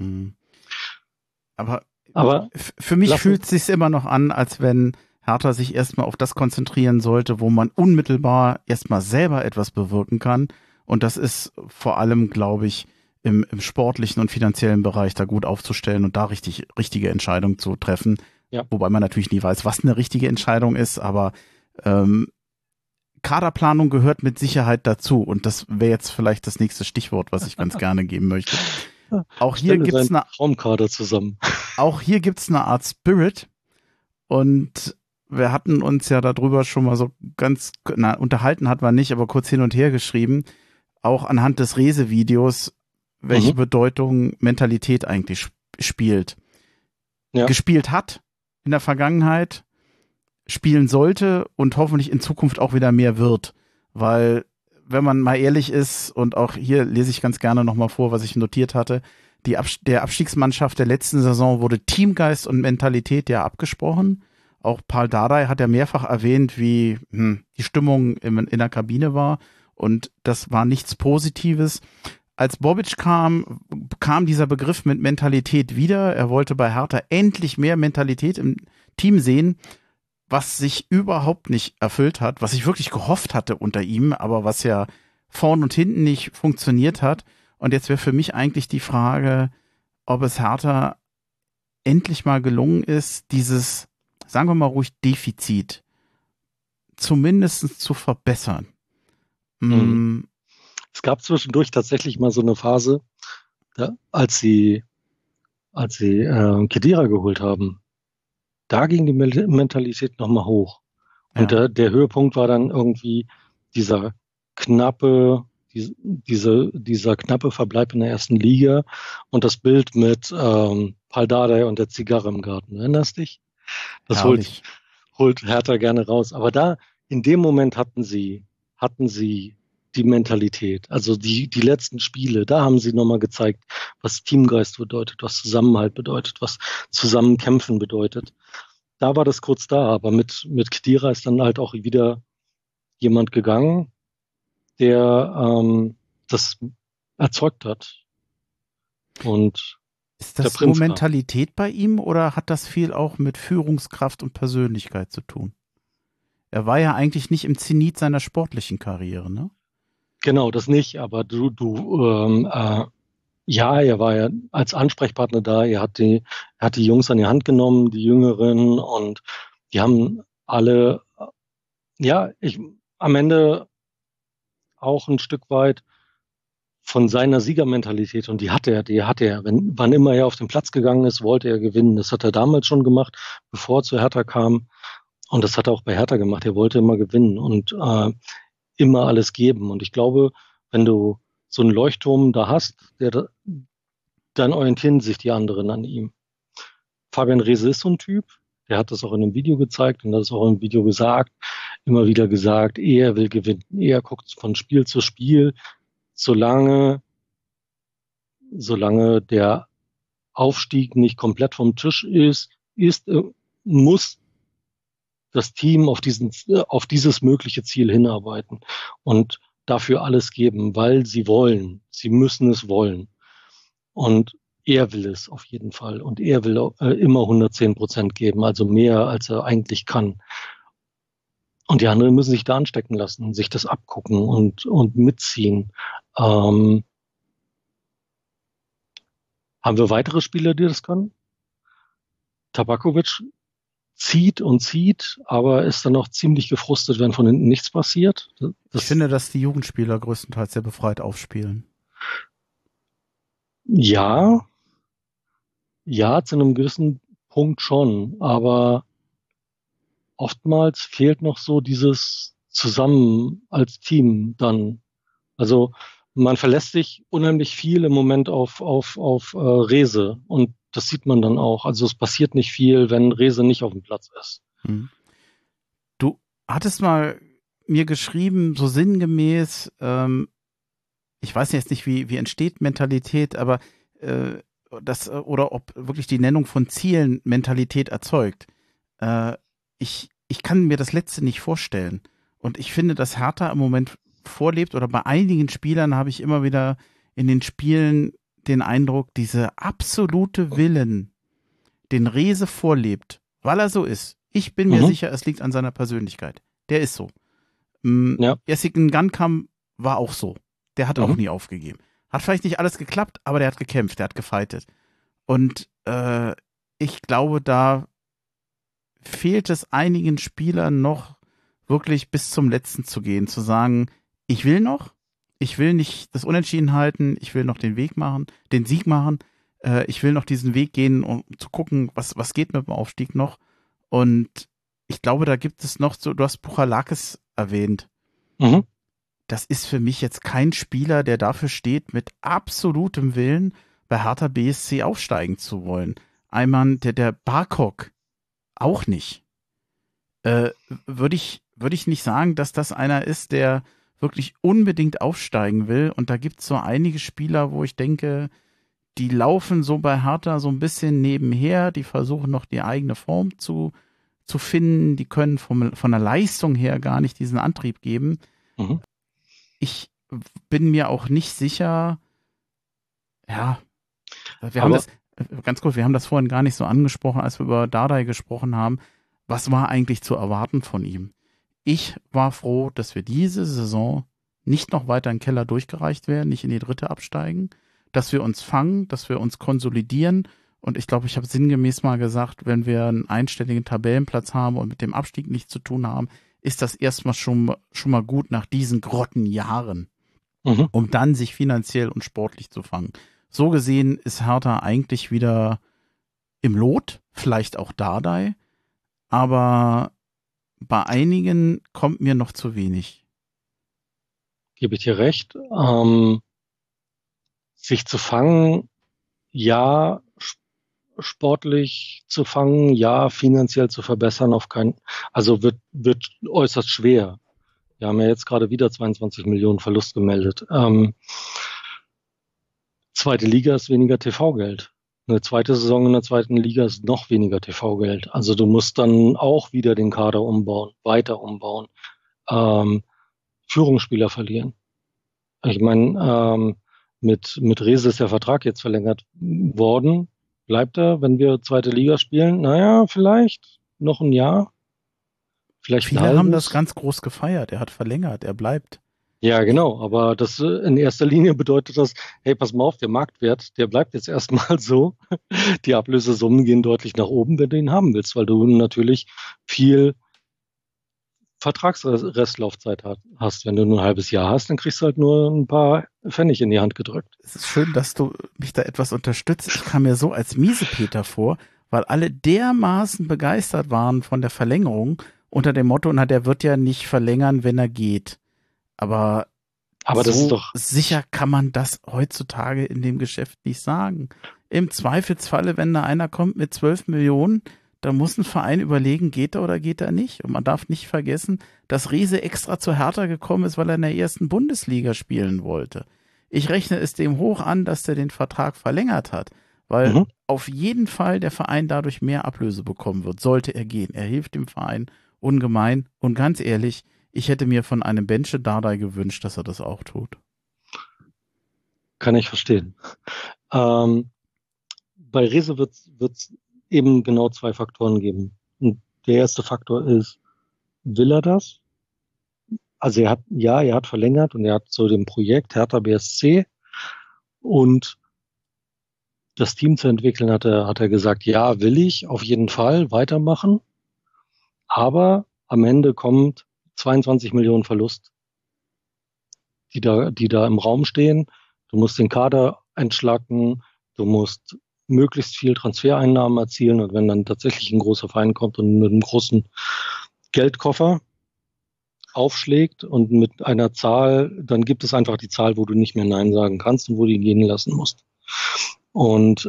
Aber für mich fühlt es sich immer noch an, als wenn Hertha sich erstmal auf das konzentrieren sollte, wo man unmittelbar erstmal selber etwas bewirken kann. Und das ist vor allem, glaube ich, im sportlichen und finanziellen Bereich da gut aufzustellen und da richtige Entscheidungen zu treffen. Ja. Wobei man natürlich nie weiß, was eine richtige Entscheidung ist, aber Kaderplanung gehört mit Sicherheit dazu. Und das wäre jetzt vielleicht das nächste Stichwort, was ich ganz gerne geben möchte. Auch hier gibt es eine Traumkader zusammen. Auch hier gibt es eine Art Spirit. Und wir hatten uns ja darüber schon mal so unterhalten hat man nicht, aber kurz hin und her geschrieben, auch anhand des Rese-Videos, welche Bedeutung Mentalität eigentlich spielt. Ja. Gespielt hat in der Vergangenheit, spielen sollte und hoffentlich in Zukunft auch wieder mehr wird. Weil wenn man mal ehrlich ist, und auch hier lese ich ganz gerne nochmal vor, was ich notiert hatte, der Abstiegsmannschaft der letzten Saison wurde Teamgeist und Mentalität ja abgesprochen. Auch Pál Dardai hat ja mehrfach erwähnt, wie die Stimmung in der Kabine war, und das war nichts Positives. Als Bobic kam dieser Begriff mit Mentalität wieder. Er wollte bei Hertha endlich mehr Mentalität im Team sehen, was sich überhaupt nicht erfüllt hat, was ich wirklich gehofft hatte unter ihm, aber was ja vorn und hinten nicht funktioniert hat. Und jetzt wäre für mich eigentlich die Frage, ob es Hertha endlich mal gelungen ist, dieses, sagen wir mal ruhig, Defizit zumindest zu verbessern. Es gab zwischendurch tatsächlich mal so eine Phase, als sie Khedira geholt haben. Da ging die Mentalität nochmal hoch. Und der Höhepunkt war dann irgendwie dieser knappe Verbleib in der ersten Liga und das Bild mit Pál Dardai und der Zigarre im Garten. Erinnerst dich? Das holt Hertha gerne raus. Aber da, in dem Moment hatten sie die Mentalität. Also die letzten Spiele, da haben sie nochmal gezeigt, was Teamgeist bedeutet, was Zusammenhalt bedeutet, was Zusammenkämpfen bedeutet. Da war das kurz da, aber mit Khedira ist dann halt auch wieder jemand gegangen, der das erzeugt hat. Und ist das nur Mentalität bei ihm oder hat das viel auch mit Führungskraft und Persönlichkeit zu tun? Er war ja eigentlich nicht im Zenit seiner sportlichen Karriere, ne? Genau, das nicht, aber ja, er war ja als Ansprechpartner da, er hat die Jungs an die Hand genommen, die Jüngeren, und die haben alle, am Ende auch ein Stück weit von seiner Siegermentalität, und die hatte er. Wann immer er auf den Platz gegangen ist, wollte er gewinnen. Das hat er damals schon gemacht, bevor er zu Hertha kam, und das hat er auch bei Hertha gemacht. Er wollte immer gewinnen und immer alles geben. Und ich glaube, wenn du so einen Leuchtturm da hast, dann orientieren sich die anderen an ihm. Fabian Reese ist so ein Typ, der hat das auch in einem Video gezeigt und das auch im Video immer wieder gesagt, er will gewinnen, er guckt von Spiel zu Spiel, solange der Aufstieg nicht komplett vom Tisch ist, muss das Team auf dieses mögliche Ziel hinarbeiten und dafür alles geben, weil sie müssen es wollen. Und er will es auf jeden Fall. Und er will immer 110% geben, also mehr, als er eigentlich kann. Und die anderen müssen sich da anstecken lassen, sich das abgucken und mitziehen. Haben wir weitere Spieler, die das können? Tabakovic zieht, aber ist dann auch ziemlich gefrustet, wenn von hinten nichts passiert. Ich finde, dass die Jugendspieler größtenteils sehr befreit aufspielen. Ja, zu einem gewissen Punkt schon, aber oftmals fehlt noch so dieses Zusammen als Team dann. Also man verlässt sich unheimlich viel im Moment auf Reese, und das sieht man dann auch. Also es passiert nicht viel, wenn Reese nicht auf dem Platz ist. Du hattest mal mir geschrieben, so sinngemäß, ich weiß jetzt nicht, wie entsteht Mentalität, aber oder ob wirklich die Nennung von Zielen Mentalität erzeugt. Ich kann mir das Letzte nicht vorstellen. Und ich finde, dass Hertha im Moment vorlebt, oder bei einigen Spielern habe ich immer wieder in den Spielen den Eindruck, diese absolute Willen, den Reese vorlebt, weil er so ist. Ich bin mir sicher, es liegt an seiner Persönlichkeit. Der ist so. Jessica Gankam war auch so. Der hat auch nie aufgegeben. Hat vielleicht nicht alles geklappt, aber der hat gekämpft, der hat gefightet. Und ich glaube, da fehlt es einigen Spielern noch, wirklich bis zum Letzten zu gehen, zu sagen, ich will nicht das Unentschieden halten, ich will noch den Sieg machen, ich will noch diesen Weg gehen, um zu gucken, was geht mit dem Aufstieg noch. Und ich glaube, da gibt es noch so, du hast Buchalakis erwähnt. Das ist für mich jetzt kein Spieler, der dafür steht, mit absolutem Willen bei Hertha BSC aufsteigen zu wollen. Einmal der Barkok auch nicht. Würde ich nicht sagen, dass das einer ist, der wirklich unbedingt aufsteigen will. Und da gibt es so einige Spieler, wo ich denke, die laufen so bei Hertha so ein bisschen nebenher, die versuchen noch die eigene Form zu finden, die können von der Leistung her gar nicht diesen Antrieb geben. Mhm. Ich bin mir auch nicht sicher, ja, wir haben das vorhin gar nicht so angesprochen, als wir über Dardai gesprochen haben. Was war eigentlich zu erwarten von ihm? Ich war froh, dass wir diese Saison nicht noch weiter in den Keller durchgereicht werden, nicht in die dritte absteigen, dass wir uns fangen, dass wir uns konsolidieren. Und ich glaube, ich habe sinngemäß mal gesagt, wenn wir einen einstelligen Tabellenplatz haben und mit dem Abstieg nichts zu tun haben, ist das erstmal schon mal gut nach diesen Grottenjahren, um dann sich finanziell und sportlich zu fangen. So gesehen ist Hertha eigentlich wieder im Lot, vielleicht auch Dardai, aber bei einigen kommt mir noch zu wenig. Gebe ich dir recht. Sich zu fangen, ja, sportlich zu fangen, ja, finanziell zu verbessern, also wird äußerst schwer. Wir haben ja jetzt gerade wieder 22 Millionen Verlust gemeldet. Zweite Liga ist weniger TV-Geld. Eine zweite Saison in der zweiten Liga ist noch weniger TV-Geld. Also du musst dann auch wieder den Kader umbauen, weiter umbauen, Führungsspieler verlieren. Ich meine, mit Rehse ist der Vertrag jetzt verlängert worden. Bleibt er, wenn wir zweite Liga spielen? Naja, vielleicht noch ein Jahr. Vielleicht Viele haben das ganz groß gefeiert. Er hat verlängert, er bleibt. Ja, genau. Aber das in erster Linie bedeutet das, hey, pass mal auf, der Marktwert, der bleibt jetzt erstmal so. Die Ablösesummen gehen deutlich nach oben, wenn du ihn haben willst, weil du natürlich viel Vertragsrestlaufzeit hast. Wenn du nur ein halbes Jahr hast, dann kriegst du halt nur ein paar Pfennig in die Hand gedrückt. Es ist schön, dass du mich da etwas unterstützt. Ich kam mir so als Miesepeter vor, weil alle dermaßen begeistert waren von der Verlängerung unter dem Motto, na, der wird ja nicht verlängern, wenn er geht. Aber so das ist doch sicher kann man das heutzutage in dem Geschäft nicht sagen. Im Zweifelsfalle, wenn da einer kommt mit 12 Millionen, dann muss ein Verein überlegen, geht er oder geht er nicht. Und man darf nicht vergessen, dass Rehse extra zu Hertha gekommen ist, weil er in der ersten Bundesliga spielen wollte. Ich rechne es dem hoch an, dass der den Vertrag verlängert hat, weil auf jeden Fall der Verein dadurch mehr Ablöse bekommen wird, sollte er gehen. Er hilft dem Verein ungemein. Und ganz ehrlich, ich hätte mir von einem Benche Dardai gewünscht, dass er das auch tut. Kann ich verstehen. Bei Rehse wird's eben genau zwei Faktoren geben. Und der erste Faktor ist, will er das? Also er hat verlängert und er hat zu dem Projekt Hertha BSC und das Team zu entwickeln, hat er gesagt, ja, will ich auf jeden Fall weitermachen. Aber am Ende kommt 22 Millionen Verlust, die da im Raum stehen. Du musst den Kader entschlacken, du musst möglichst viel Transfereinnahmen erzielen und wenn dann tatsächlich ein großer Verein kommt und mit einem großen Geldkoffer aufschlägt und mit einer Zahl, dann gibt es einfach die Zahl, wo du nicht mehr Nein sagen kannst und wo du ihn gehen lassen musst. Und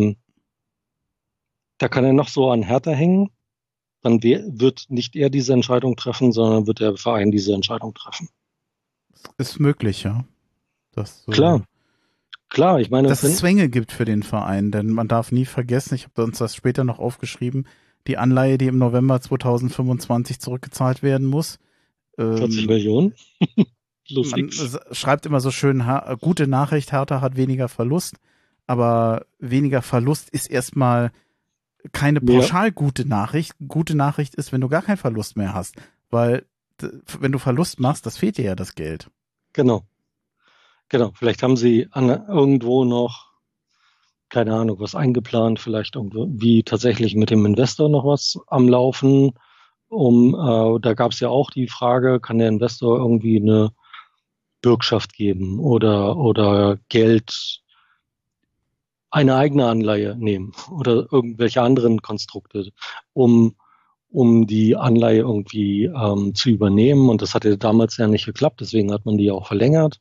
da kann er noch so an Hertha hängen, dann wird nicht er diese Entscheidung treffen, sondern wird der Verein diese Entscheidung treffen. Ist möglich, ja. Klar, ich meine, dass es Zwänge gibt für den Verein, denn man darf nie vergessen, ich habe uns das später noch aufgeschrieben, die Anleihe, die im November 2025 zurückgezahlt werden muss. 40 Millionen? Man schreibt immer so schön, gute Nachricht, Hertha hat weniger Verlust, aber weniger Verlust ist erstmal keine pauschal gute Nachricht. Gute Nachricht ist, wenn du gar keinen Verlust mehr hast, weil wenn du Verlust machst, das fehlt dir ja das Geld. Genau. Vielleicht haben sie irgendwo noch, keine Ahnung, was eingeplant, vielleicht irgendwie tatsächlich mit dem Investor noch was am Laufen. Da gab es ja auch die Frage, kann der Investor irgendwie eine Bürgschaft geben oder Geld, eine eigene Anleihe nehmen oder irgendwelche anderen Konstrukte, um die Anleihe irgendwie zu übernehmen. Und das hatte damals ja nicht geklappt, deswegen hat man die auch verlängert.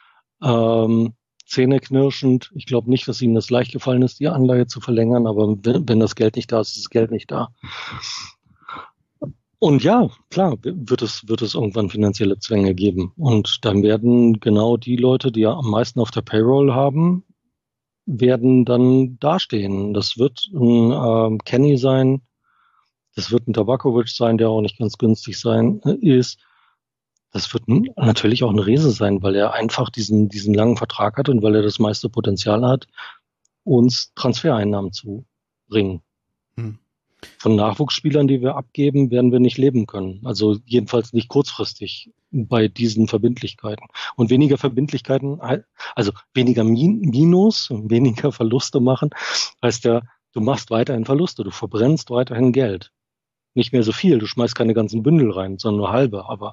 Zähneknirschend. Ich glaube nicht, dass ihnen das leicht gefallen ist, die Anleihe zu verlängern, aber wenn das Geld nicht da ist, ist das Geld nicht da. Und ja, klar, wird es irgendwann finanzielle Zwänge geben. Und dann werden genau die Leute, die ja am meisten auf der Payroll haben, werden dann dastehen. Das wird ein Kenny sein, das wird ein Tabakovic sein, der auch nicht ganz günstig sein ist. Das wird natürlich auch ein Rese sein, weil er einfach diesen langen Vertrag hat und weil er das meiste Potenzial hat, uns Transfereinnahmen zu bringen. Hm. Von Nachwuchsspielern, die wir abgeben, werden wir nicht leben können. Also jedenfalls nicht kurzfristig bei diesen Verbindlichkeiten. Und weniger Verbindlichkeiten, also weniger Minus, weniger Verluste machen, heißt ja, du machst weiterhin Verluste, du verbrennst weiterhin Geld. Nicht mehr so viel, du schmeißt keine ganzen Bündel rein, sondern nur halbe, aber.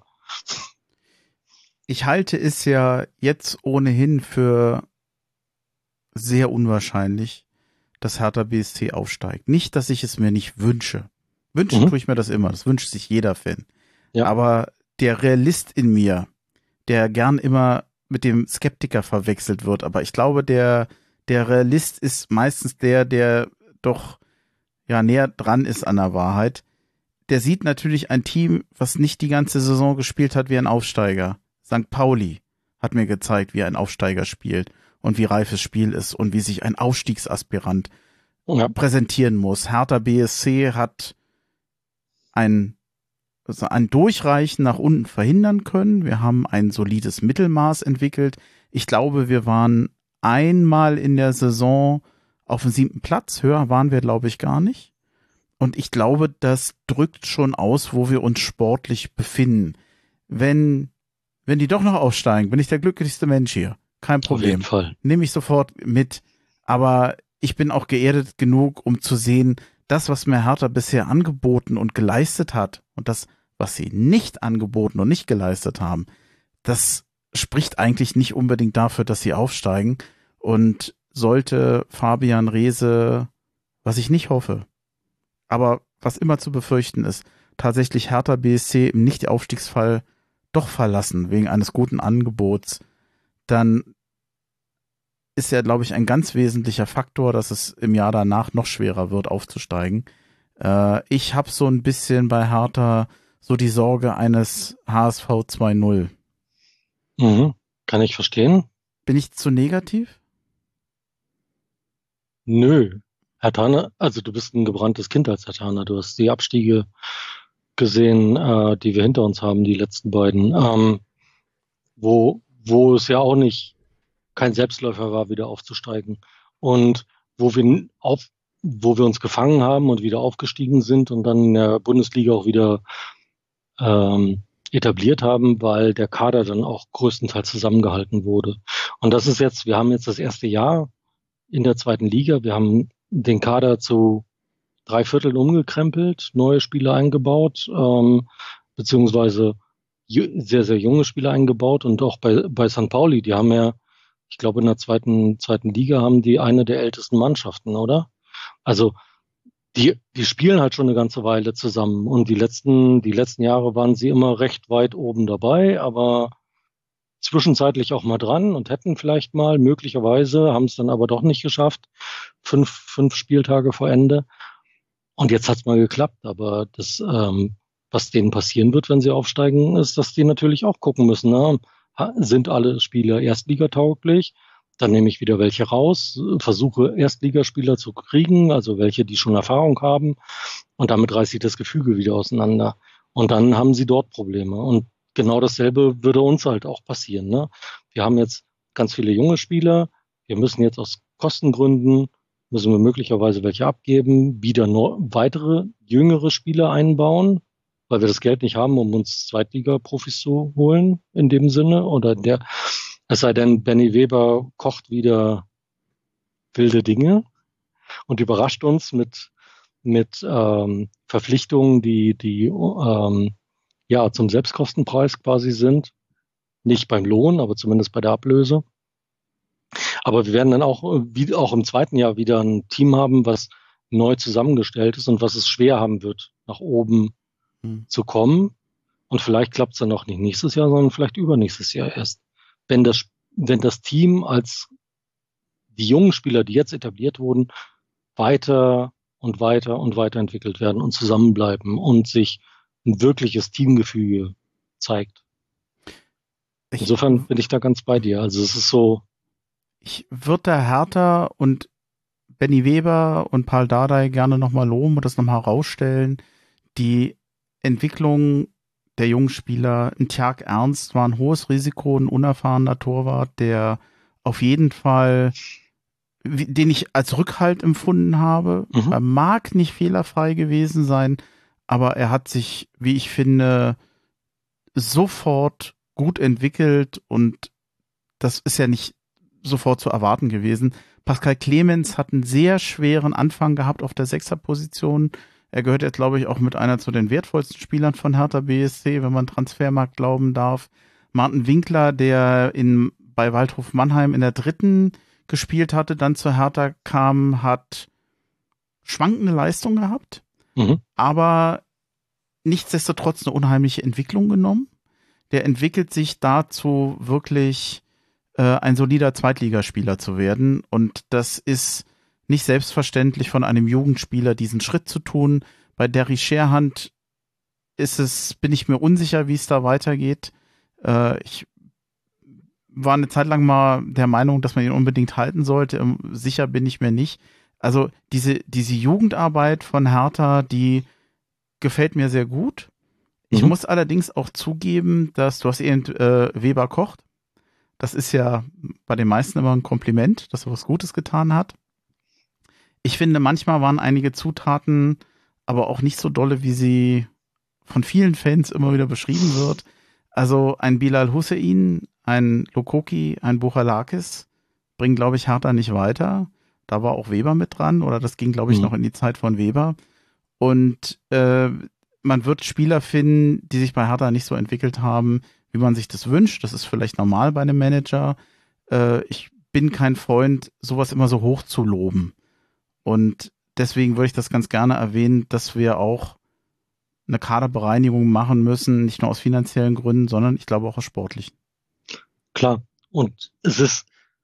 Ich halte es ja jetzt ohnehin für sehr unwahrscheinlich, dass Hertha BSC aufsteigt. Nicht, dass ich es mir nicht wünsche. Wünschen tue ich mir das immer. Das wünscht sich jeder Fan. Ja. Aber der Realist in mir, der gern immer mit dem Skeptiker verwechselt wird, aber ich glaube, der Realist ist meistens der doch ja näher dran ist an der Wahrheit. Der sieht natürlich ein Team, was nicht die ganze Saison gespielt hat wie ein Aufsteiger. St. Pauli hat mir gezeigt, wie ein Aufsteiger spielt und wie reif das Spiel ist und wie sich ein Aufstiegsaspirant präsentieren muss. Hertha BSC hat ein Durchreichen nach unten verhindern können. Wir haben ein solides Mittelmaß entwickelt. Ich glaube, wir waren einmal in der Saison auf dem 7. Platz. Höher waren wir, glaube ich, gar nicht. Und ich glaube, das drückt schon aus, wo wir uns sportlich befinden. Wenn die doch noch aufsteigen, bin ich der glücklichste Mensch hier. Kein Problem. Auf jeden Fall. Nehme ich sofort mit. Aber ich bin auch geerdet genug, um zu sehen, das, was mir Hertha bisher angeboten und geleistet hat und das, was sie nicht angeboten und nicht geleistet haben, das spricht eigentlich nicht unbedingt dafür, dass sie aufsteigen. Und sollte Fabian Reese, was ich nicht hoffe, aber was immer zu befürchten ist, tatsächlich Hertha BSC im Nicht-Aufstiegsfall doch verlassen, wegen eines guten Angebots, dann ist ja, glaube ich, ein ganz wesentlicher Faktor, dass es im Jahr danach noch schwerer wird, aufzusteigen. Ich habe so ein bisschen bei Hertha so die Sorge eines HSV 2-0. Kann ich verstehen. Bin ich zu negativ? Nö. Hertha, also du bist ein gebranntes Kind als Hertha. Du hast die Abstiege gesehen, die wir hinter uns haben, die letzten beiden, wo es ja auch nicht kein Selbstläufer war, wieder aufzusteigen. Und wo wir uns gefangen haben und wieder aufgestiegen sind und dann in der Bundesliga auch wieder etabliert haben, weil der Kader dann auch größtenteils zusammengehalten wurde. Und das ist jetzt, wir haben jetzt das erste Jahr in der 2. Liga. Wir haben den Kader zu 3/4 umgekrempelt, neue Spieler eingebaut, beziehungsweise sehr, sehr junge Spieler eingebaut. Und auch bei St. Pauli, die haben ja, ich glaube, in der zweiten Liga haben die eine der ältesten Mannschaften, oder? Also die spielen halt schon eine ganze Weile zusammen. Und die letzten Jahre waren sie immer recht weit oben dabei, aber zwischenzeitlich auch mal dran und hätten vielleicht mal, möglicherweise, haben es dann aber doch nicht geschafft. 5 Spieltage vor Ende. Und jetzt hat es mal geklappt, aber das, was denen passieren wird, wenn sie aufsteigen, ist, dass die natürlich auch gucken müssen, ne? Sind alle Spieler erstligatauglich? Dann nehme ich wieder welche raus, versuche Erstligaspieler zu kriegen, also welche, die schon Erfahrung haben. Und damit reißt sich das Gefüge wieder auseinander. Und dann haben sie dort Probleme. Und genau dasselbe würde uns halt auch passieren, ne? Wir haben jetzt ganz viele junge Spieler. Wir müssen jetzt aus Kostengründen, müssen wir möglicherweise welche abgeben, wieder weitere jüngere Spieler einbauen, weil wir das Geld nicht haben, um uns Zweitliga-Profis zu holen in dem Sinne. Oder es sei denn, Benny Weber kocht wieder wilde Dinge und überrascht uns mit Verpflichtungen, die zum Selbstkostenpreis quasi sind. Nicht beim Lohn, aber zumindest bei der Ablöse. Aber wir werden dann auch im zweiten Jahr wieder ein Team haben, was neu zusammengestellt ist und was es schwer haben wird, nach oben zu kommen. Und vielleicht klappt es dann noch nicht nächstes Jahr, sondern vielleicht übernächstes Jahr erst. Wenn das Team als die jungen Spieler, die jetzt etabliert wurden, weiter und weiter und weiter entwickelt werden und zusammenbleiben und sich ein wirkliches Teamgefüge zeigt. Insofern bin ich da ganz bei dir. Also es ist so. Ich würde da Hertha und Benny Weber und Paul Dardai gerne nochmal loben und das nochmal herausstellen. Die Entwicklung der jungen Spieler, ein Tjark Ernst war ein hohes Risiko, ein unerfahrener Torwart, der auf jeden Fall, den ich als Rückhalt empfunden habe. Er mag nicht fehlerfrei gewesen sein, aber er hat sich, wie ich finde, sofort gut entwickelt und das ist ja nicht sofort zu erwarten gewesen. Pascal Clemens hat einen sehr schweren Anfang gehabt auf der Sechserposition. Er gehört jetzt, glaube ich, auch mit einer zu den wertvollsten Spielern von Hertha BSC, wenn man Transfermarkt glauben darf. Martin Winkler, der bei Waldhof Mannheim in der 3. gespielt hatte, dann zu Hertha kam, hat schwankende Leistung gehabt, aber nichtsdestotrotz eine unheimliche Entwicklung genommen. Der entwickelt sich dazu, wirklich ein solider Zweitligaspieler zu werden. Und das ist nicht selbstverständlich von einem Jugendspieler, diesen Schritt zu tun. Bei Derry Scherhand bin ich mir unsicher, wie es da weitergeht. Ich war eine Zeit lang mal der Meinung, dass man ihn unbedingt halten sollte. Sicher bin ich mir nicht. Also diese Jugendarbeit von Hertha, die gefällt mir sehr gut. Ich muss allerdings auch zugeben, dass du hast eben Weber kocht. Das ist ja bei den meisten immer ein Kompliment, dass er was Gutes getan hat. Ich finde, manchmal waren einige Zutaten aber auch nicht so dolle, wie sie von vielen Fans immer wieder beschrieben wird. Also ein Bilal Hussein, ein Lokoki, ein Bouchalakis bringen, glaube ich, Hertha nicht weiter. Da war auch Weber mit dran oder das ging, glaube ich, noch in die Zeit von Weber. Und man wird Spieler finden, die sich bei Hertha nicht so entwickelt haben, wie man sich das wünscht. Das ist vielleicht normal bei einem Manager. Ich bin kein Freund, sowas immer so hoch zu loben. Und deswegen würde ich das ganz gerne erwähnen, dass wir auch eine Kaderbereinigung machen müssen, nicht nur aus finanziellen Gründen, sondern ich glaube auch aus sportlichen. Klar. Und es ist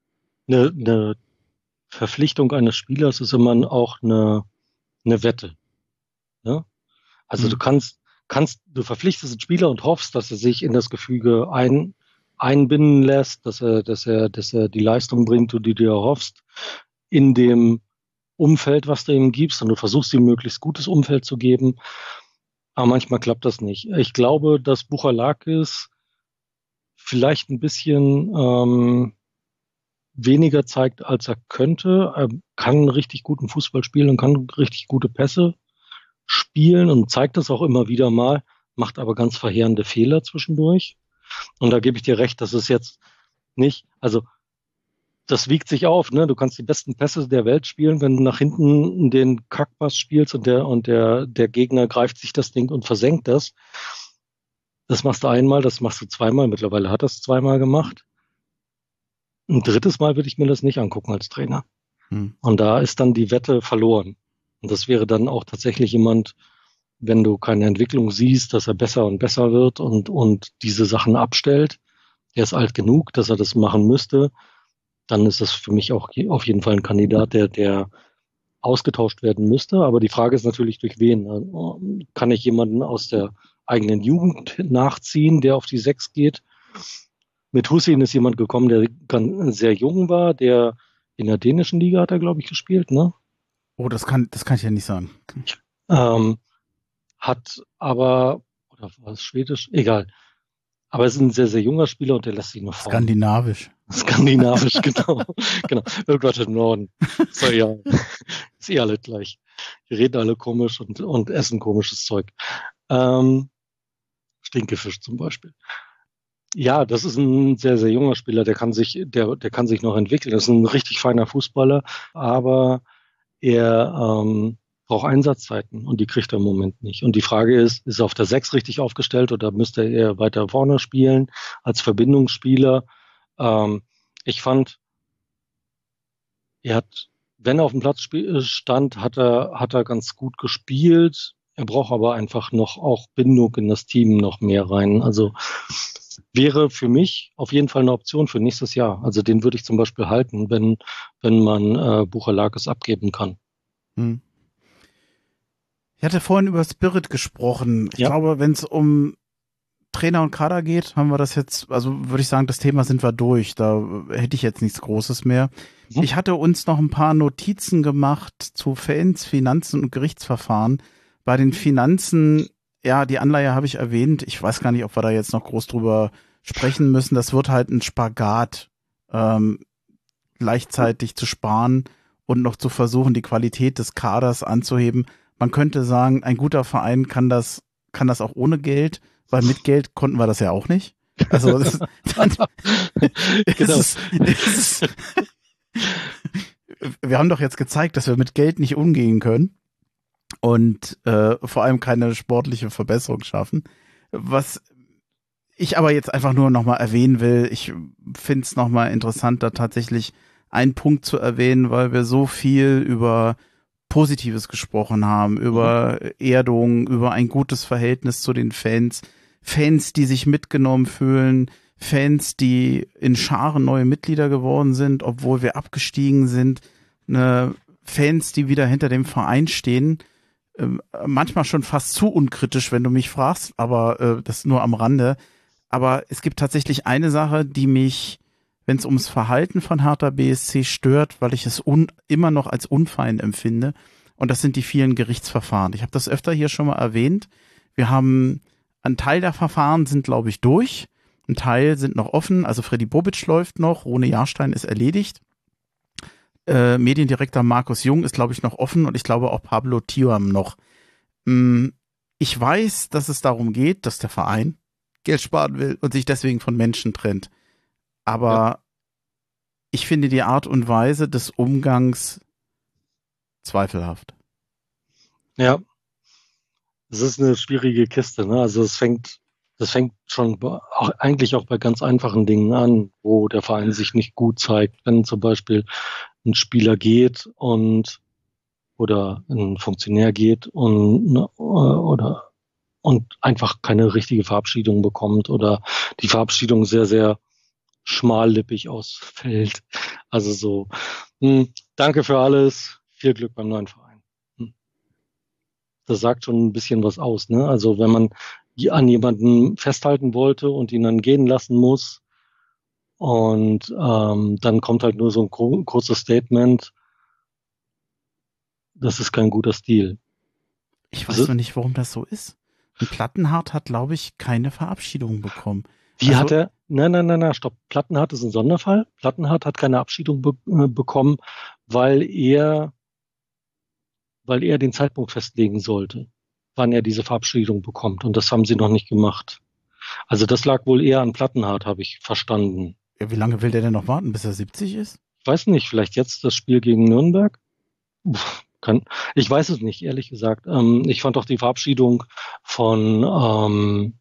eine Verpflichtung eines Spielers, ist immer auch eine Wette. Ja? Also du verpflichtest einen Spieler und hoffst, dass er sich in das Gefüge einbinden lässt, dass er die Leistung bringt, die du dir erhoffst, in dem Umfeld, was du ihm gibst, und du versuchst ihm möglichst gutes Umfeld zu geben. Aber manchmal klappt das nicht. Ich glaube, dass Bouchalakis vielleicht ein bisschen weniger zeigt, als er könnte. Er kann richtig guten Fußball spielen und kann richtig gute Pässe spielen und zeigt das auch immer wieder mal, macht aber ganz verheerende Fehler zwischendurch. Und da gebe ich dir recht, das ist jetzt nicht, also das wiegt sich auf, ne? Du kannst die besten Pässe der Welt spielen, wenn du nach hinten den Kackpass spielst und der Gegner greift sich das Ding und versenkt das. Das machst du einmal, das machst du zweimal, mittlerweile hat er es zweimal gemacht. Ein 3. Mal würde ich mir das nicht angucken als Trainer. Und da ist dann die Wette verloren. Und das wäre dann auch tatsächlich jemand, wenn du keine Entwicklung siehst, dass er besser und besser wird und diese Sachen abstellt. Er ist alt genug, dass er das machen müsste. Dann ist das für mich auch auf jeden Fall ein Kandidat, der ausgetauscht werden müsste. Aber die Frage ist natürlich, durch wen? Kann ich jemanden aus der eigenen Jugend nachziehen, der auf die 6 geht? Mit Hussein ist jemand gekommen, der sehr jung war, der in der dänischen Liga hat er, glaube ich, gespielt, ne? Oh, das kann ich ja nicht sagen. Hat aber, oder war es Schwedisch? Egal. Aber es ist ein sehr, sehr junger Spieler und der lässt sich noch formen. Skandinavisch, genau. Genau. Irgendwas im Norden. So, ja. Ist eh alle gleich. Die reden alle komisch und essen komisches Zeug. Stinkefisch zum Beispiel. Ja, das ist ein sehr, sehr junger Spieler, der kann sich noch entwickeln. Das ist ein richtig feiner Fußballer, aber er braucht Einsatzzeiten und die kriegt er im Moment nicht. Und die Frage ist er auf der 6 richtig aufgestellt oder müsste er weiter vorne spielen als Verbindungsspieler? Ich fand, wenn er auf dem Platz stand, hat er ganz gut gespielt. Er braucht aber einfach noch auch Bindung in das Team noch mehr rein. Also wäre für mich auf jeden Fall eine Option für nächstes Jahr. Also den würde ich zum Beispiel halten, wenn man Bouchalakis abgeben kann. Ich hatte vorhin über Spirit gesprochen. Ich glaube, wenn es um Trainer und Kader geht, haben wir das jetzt, also würde ich sagen, das Thema sind wir durch. Da hätte ich jetzt nichts Großes mehr. Ich hatte uns noch ein paar Notizen gemacht zu Fans, Finanzen und Gerichtsverfahren. Bei den Finanzen, ja, die Anleihe habe ich erwähnt. Ich weiß gar nicht, ob wir da jetzt noch groß drüber sprechen müssen. Das wird halt ein Spagat, gleichzeitig zu sparen und noch zu versuchen, die Qualität des Kaders anzuheben. Man könnte sagen, ein guter Verein kann das auch ohne Geld, weil mit Geld konnten wir das ja auch nicht. Also wir haben doch jetzt gezeigt, dass wir mit Geld nicht umgehen können und vor allem keine sportliche Verbesserung schaffen. Was ich aber jetzt einfach nur nochmal erwähnen will, ich finde es nochmal interessant, da tatsächlich einen Punkt zu erwähnen, weil wir so viel über Positives gesprochen haben, über Erdung, über ein gutes Verhältnis zu den Fans, die sich mitgenommen fühlen, Fans, die in Scharen neue Mitglieder geworden sind, obwohl wir abgestiegen sind, Fans, die wieder hinter dem Verein stehen, manchmal schon fast zu unkritisch, wenn du mich fragst, aber das nur am Rande. Aber es gibt tatsächlich eine Sache, die mich, wenn es ums Verhalten von Hertha BSC stört, weil ich es immer noch als unfein empfinde, und das sind die vielen Gerichtsverfahren. Ich habe das öfter hier schon mal erwähnt. Wir haben, ein Teil der Verfahren sind, glaube ich, durch, ein Teil sind noch offen, also Freddy Bobic läuft noch, Rune Jahrstein ist erledigt. Mediendirektor Markus Jung ist, glaube ich, noch offen und ich glaube auch Pablo Thiam noch. Ich weiß, dass es darum geht, dass der Verein Geld sparen will und sich deswegen von Menschen trennt. Aber ich finde die Art und Weise des Umgangs zweifelhaft. Ja, das ist eine schwierige Kiste, ne? Also das fängt schon eigentlich auch bei ganz einfachen Dingen an, wo der Verein sich nicht gut zeigt. Wenn zum Beispiel ein Spieler geht oder ein Funktionär geht und einfach keine richtige Verabschiedung bekommt oder die Verabschiedung sehr, sehr schmallippig ausfällt. Also so, danke für alles, viel Glück beim neuen Verein. Das sagt schon ein bisschen was aus, ne? Also wenn man an jemanden festhalten wollte und ihn dann gehen lassen muss und dann kommt halt nur so ein kurzes Statement, das ist kein guter Stil. Ich weiß noch nicht, warum das so ist. Und Plattenhardt hat, glaube ich, keine Verabschiedung bekommen. Hat er? Nein, stopp. Plattenhardt ist ein Sonderfall. Plattenhardt hat keine Abschiedung bekommen, weil er den Zeitpunkt festlegen sollte, wann er diese Verabschiedung bekommt. Und das haben sie noch nicht gemacht. Also das lag wohl eher an Plattenhardt, habe ich verstanden. Ja, wie lange will der denn noch warten, bis er 70 ist? Ich weiß nicht, vielleicht jetzt das Spiel gegen Nürnberg? Ich weiß es nicht, ehrlich gesagt. Ich fand auch die Verabschiedung von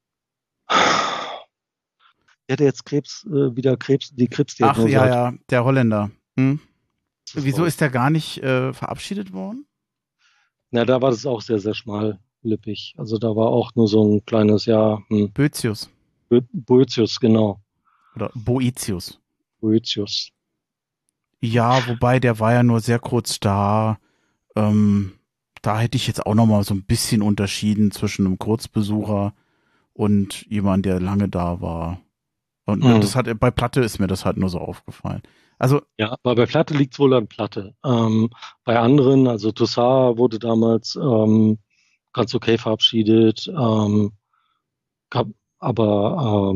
der hatte jetzt die Krebsdiagnose. Ach ja, der Holländer. Wieso ist der gar nicht verabschiedet worden? Na, da war das auch sehr, sehr schmallippig. Also da war auch nur so ein kleines, Boetius. Boetius, genau. Oder Boetius. Boetius. Ja, wobei der war ja nur sehr kurz da. Da hätte ich jetzt auch noch mal so ein bisschen unterschieden zwischen einem Kurzbesucher und jemand, der lange da war. Und bei Platte ist mir das halt nur so aufgefallen. Also ja, aber bei Platte liegt es wohl an Platte. Bei anderen, also Toussaint wurde damals ganz okay verabschiedet, aber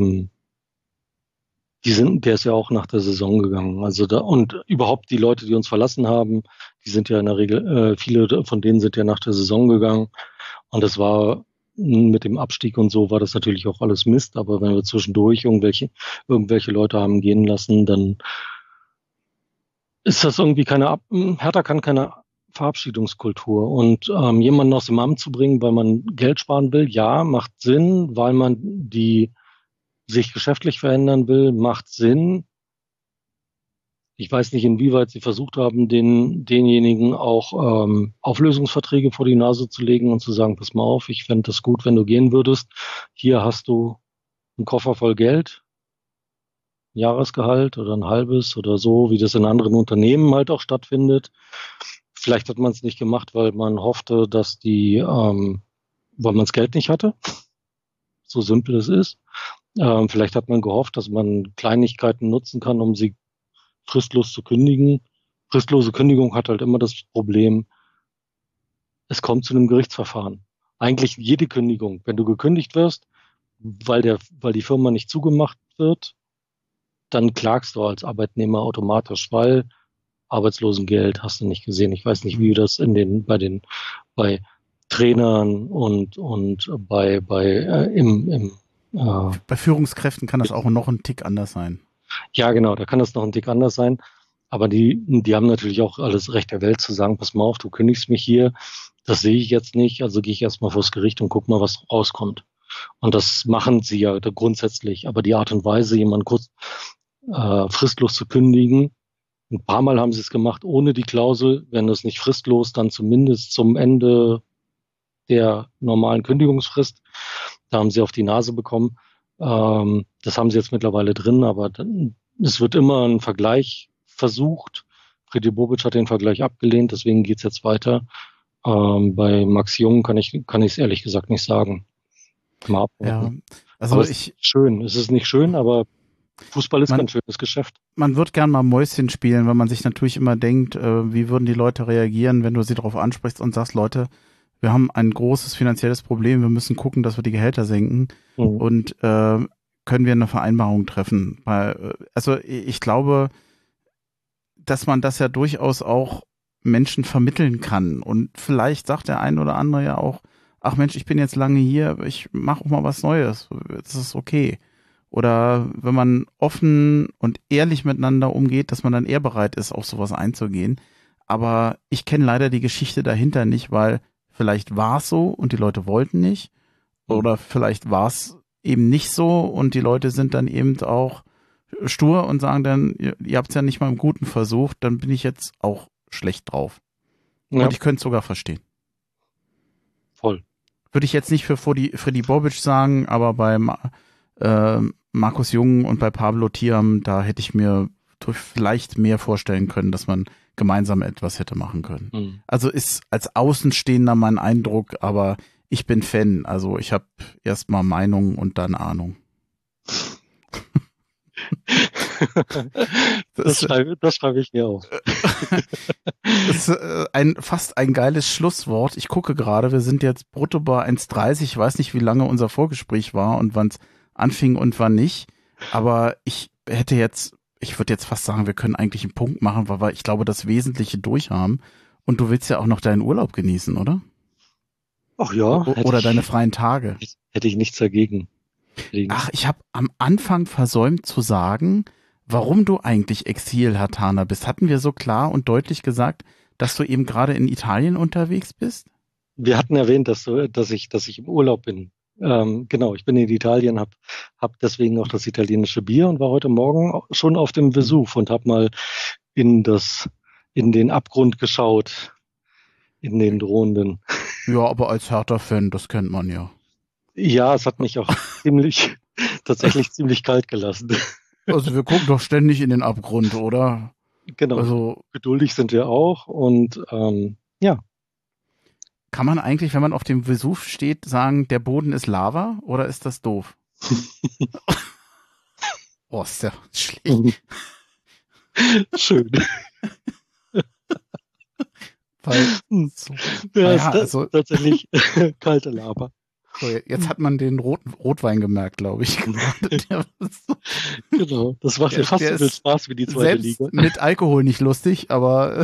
der ist ja auch nach der Saison gegangen. Also und überhaupt die Leute, die uns verlassen haben, die sind ja in der Regel, viele von denen sind ja nach der Saison gegangen. Und das war mit dem Abstieg und so war das natürlich auch alles Mist. Aber wenn wir zwischendurch irgendwelche Leute haben gehen lassen, dann ist das irgendwie Hertha kann keine Verabschiedungskultur. Und jemanden aus dem Amt zu bringen, weil man Geld sparen will, ja, macht Sinn, weil man sich geschäftlich verändern will, macht Sinn. Ich weiß nicht, inwieweit sie versucht haben, denjenigen auch Auflösungsverträge vor die Nase zu legen und zu sagen, pass mal auf, ich fände das gut, wenn du gehen würdest. Hier hast du einen Koffer voll Geld, Jahresgehalt oder ein halbes oder so, wie das in anderen Unternehmen halt auch stattfindet. Vielleicht hat man es nicht gemacht, weil man hoffte, dass weil man das Geld nicht hatte. So simpel es ist. Vielleicht hat man gehofft, dass man Kleinigkeiten nutzen kann, um sie fristlos zu kündigen. Fristlose Kündigung hat halt immer das Problem, es kommt zu einem Gerichtsverfahren. Eigentlich jede Kündigung, wenn du gekündigt wirst, weil die Firma nicht zugemacht wird, dann klagst du als Arbeitnehmer automatisch, weil Arbeitslosengeld hast du nicht gesehen. Ich weiß nicht, wie das bei Trainern und bei Führungskräften kann das auch noch ein Tick anders sein. Ja, genau, da kann das noch ein Tick anders sein. Aber die haben natürlich auch alles Recht der Welt zu sagen, pass mal auf, du kündigst mich hier, das sehe ich jetzt nicht, also gehe ich erstmal vors Gericht und guck mal, was rauskommt. Und das machen sie ja grundsätzlich. Aber die Art und Weise, jemanden kurz fristlos zu kündigen, ein paar Mal haben sie es gemacht ohne die Klausel, wenn das nicht fristlos, dann zumindest zum Ende der normalen Kündigungsfrist. Da haben sie auf die Nase bekommen. Das haben sie jetzt mittlerweile drin, aber es wird immer ein Vergleich versucht. Freddy Bobic hat den Vergleich abgelehnt, deswegen geht's jetzt weiter. Bei Max Jung kann ich es ehrlich gesagt nicht sagen. Mal abwarten. Ja, also aber es ist nicht schön, aber Fußball ist ein schönes Geschäft. Man wird gern mal Mäuschen spielen, weil man sich natürlich immer denkt, wie würden die Leute reagieren, wenn du sie darauf ansprichst und sagst, Leute, wir haben ein großes finanzielles Problem, wir müssen gucken, dass wir die Gehälter senken und können wir eine Vereinbarung treffen. Also ich glaube, dass man das ja durchaus auch Menschen vermitteln kann und vielleicht sagt der ein oder andere ja auch, ach Mensch, ich bin jetzt lange hier, ich mache auch mal was Neues, das ist okay. Oder wenn man offen und ehrlich miteinander umgeht, dass man dann eher bereit ist, auf sowas einzugehen. Aber ich kenne leider die Geschichte dahinter nicht, weil vielleicht war es so und die Leute wollten nicht. Oder vielleicht war es eben nicht so und die Leute sind dann eben auch stur und sagen dann, ihr habt es ja nicht mal im Guten versucht, dann bin ich jetzt auch schlecht drauf. Ja. Und ich könnte es sogar verstehen. Voll. Würde ich jetzt nicht für Freddy Bobic sagen, aber beim Markus Jung und bei Pablo Thiam, da hätte ich mir vielleicht mehr vorstellen können, dass man gemeinsam etwas hätte machen können. Mhm. Also ist als Außenstehender mein Eindruck, aber ich bin Fan. Also ich habe erstmal Meinung und dann Ahnung. Das schreibe ich mir auf. Das ist fast ein geiles Schlusswort. Ich gucke gerade, wir sind jetzt brutto bei 1,30. Ich weiß nicht, wie lange unser Vorgespräch war und wann es anfing und wann nicht. Aber ich würde jetzt fast sagen, wir können eigentlich einen Punkt machen, weil wir, ich glaube, das Wesentliche durch haben. Und du willst ja auch noch deinen Urlaub genießen, oder? Ach ja. Oder deine freien Tage. Hätte ich nichts dagegen. Ach, ich habe am Anfang versäumt zu sagen, warum du eigentlich Exil-Hatana bist. Hatten wir so klar und deutlich gesagt, dass du eben gerade in Italien unterwegs bist? Wir hatten erwähnt, dass ich im Urlaub bin. Genau, ich bin in Italien, hab deswegen auch das italienische Bier und war heute Morgen schon auf dem Vesuv und habe mal in den Abgrund geschaut, in den drohenden. Ja, aber als Hertha-Fan, das kennt man ja. Ja, es hat mich auch tatsächlich ziemlich kalt gelassen. Also wir gucken doch ständig in den Abgrund, oder? Genau, also geduldig sind wir auch und ja. Kann man eigentlich, wenn man auf dem Vesuv steht, sagen, der Boden ist Lava oder ist das doof? Oh, ist ja schlecht. Schön. Weil, so. Ja, also tatsächlich kalte Lava. So, jetzt hat man den Rotwein gemerkt, glaube ich. Genau, das macht mir fast so viel Spaß wie die zweite Liga. Mit Alkohol nicht lustig, aber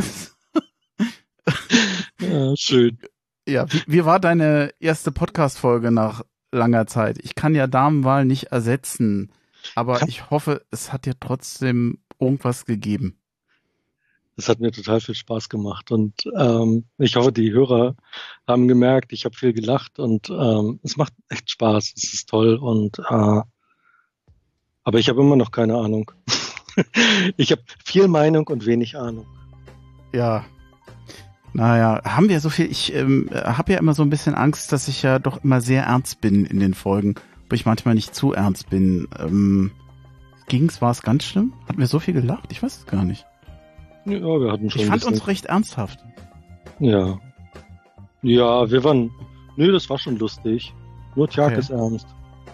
ja, schön. Ja, wie war deine erste Podcast-Folge nach langer Zeit? Ich kann ja Damenwahl nicht ersetzen, aber ich hoffe, es hat dir trotzdem irgendwas gegeben. Es hat mir total viel Spaß gemacht und ich hoffe, die Hörer haben gemerkt, ich habe viel gelacht und es macht echt Spaß, es ist toll und aber ich habe immer noch keine Ahnung. Ich habe viel Meinung und wenig Ahnung. Ja. Naja, haben wir so viel, ich habe ja immer so ein bisschen Angst, dass ich ja doch immer sehr ernst bin in den Folgen, aber ich manchmal nicht zu ernst bin. War es ganz schlimm? Hatten wir so viel gelacht? Ich weiß es gar nicht. Ja, wir hatten schon. Ich fand uns recht ernsthaft. Ja. Ja, wir waren, nö, das war schon lustig. Nur Tjag Okay. ist ernst.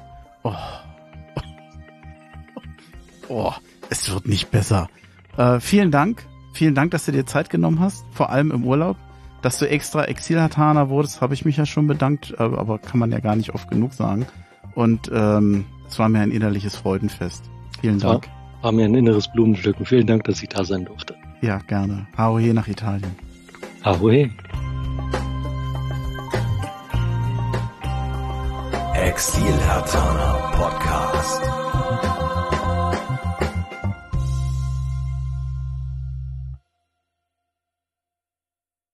Oh, es wird nicht besser. Vielen Dank, dass du dir Zeit genommen hast, vor allem im Urlaub. Dass du extra Exil-Hatana wurdest, habe ich mich ja schon bedankt, aber kann man ja gar nicht oft genug sagen. Und es war mir ein innerliches Freudenfest. Vielen Dank. War mir ein inneres Blumenpflücken. Vielen Dank, dass ich da sein durfte. Ja, gerne. Ahohe nach Italien. Ahohe. Exil Hatana Podcast.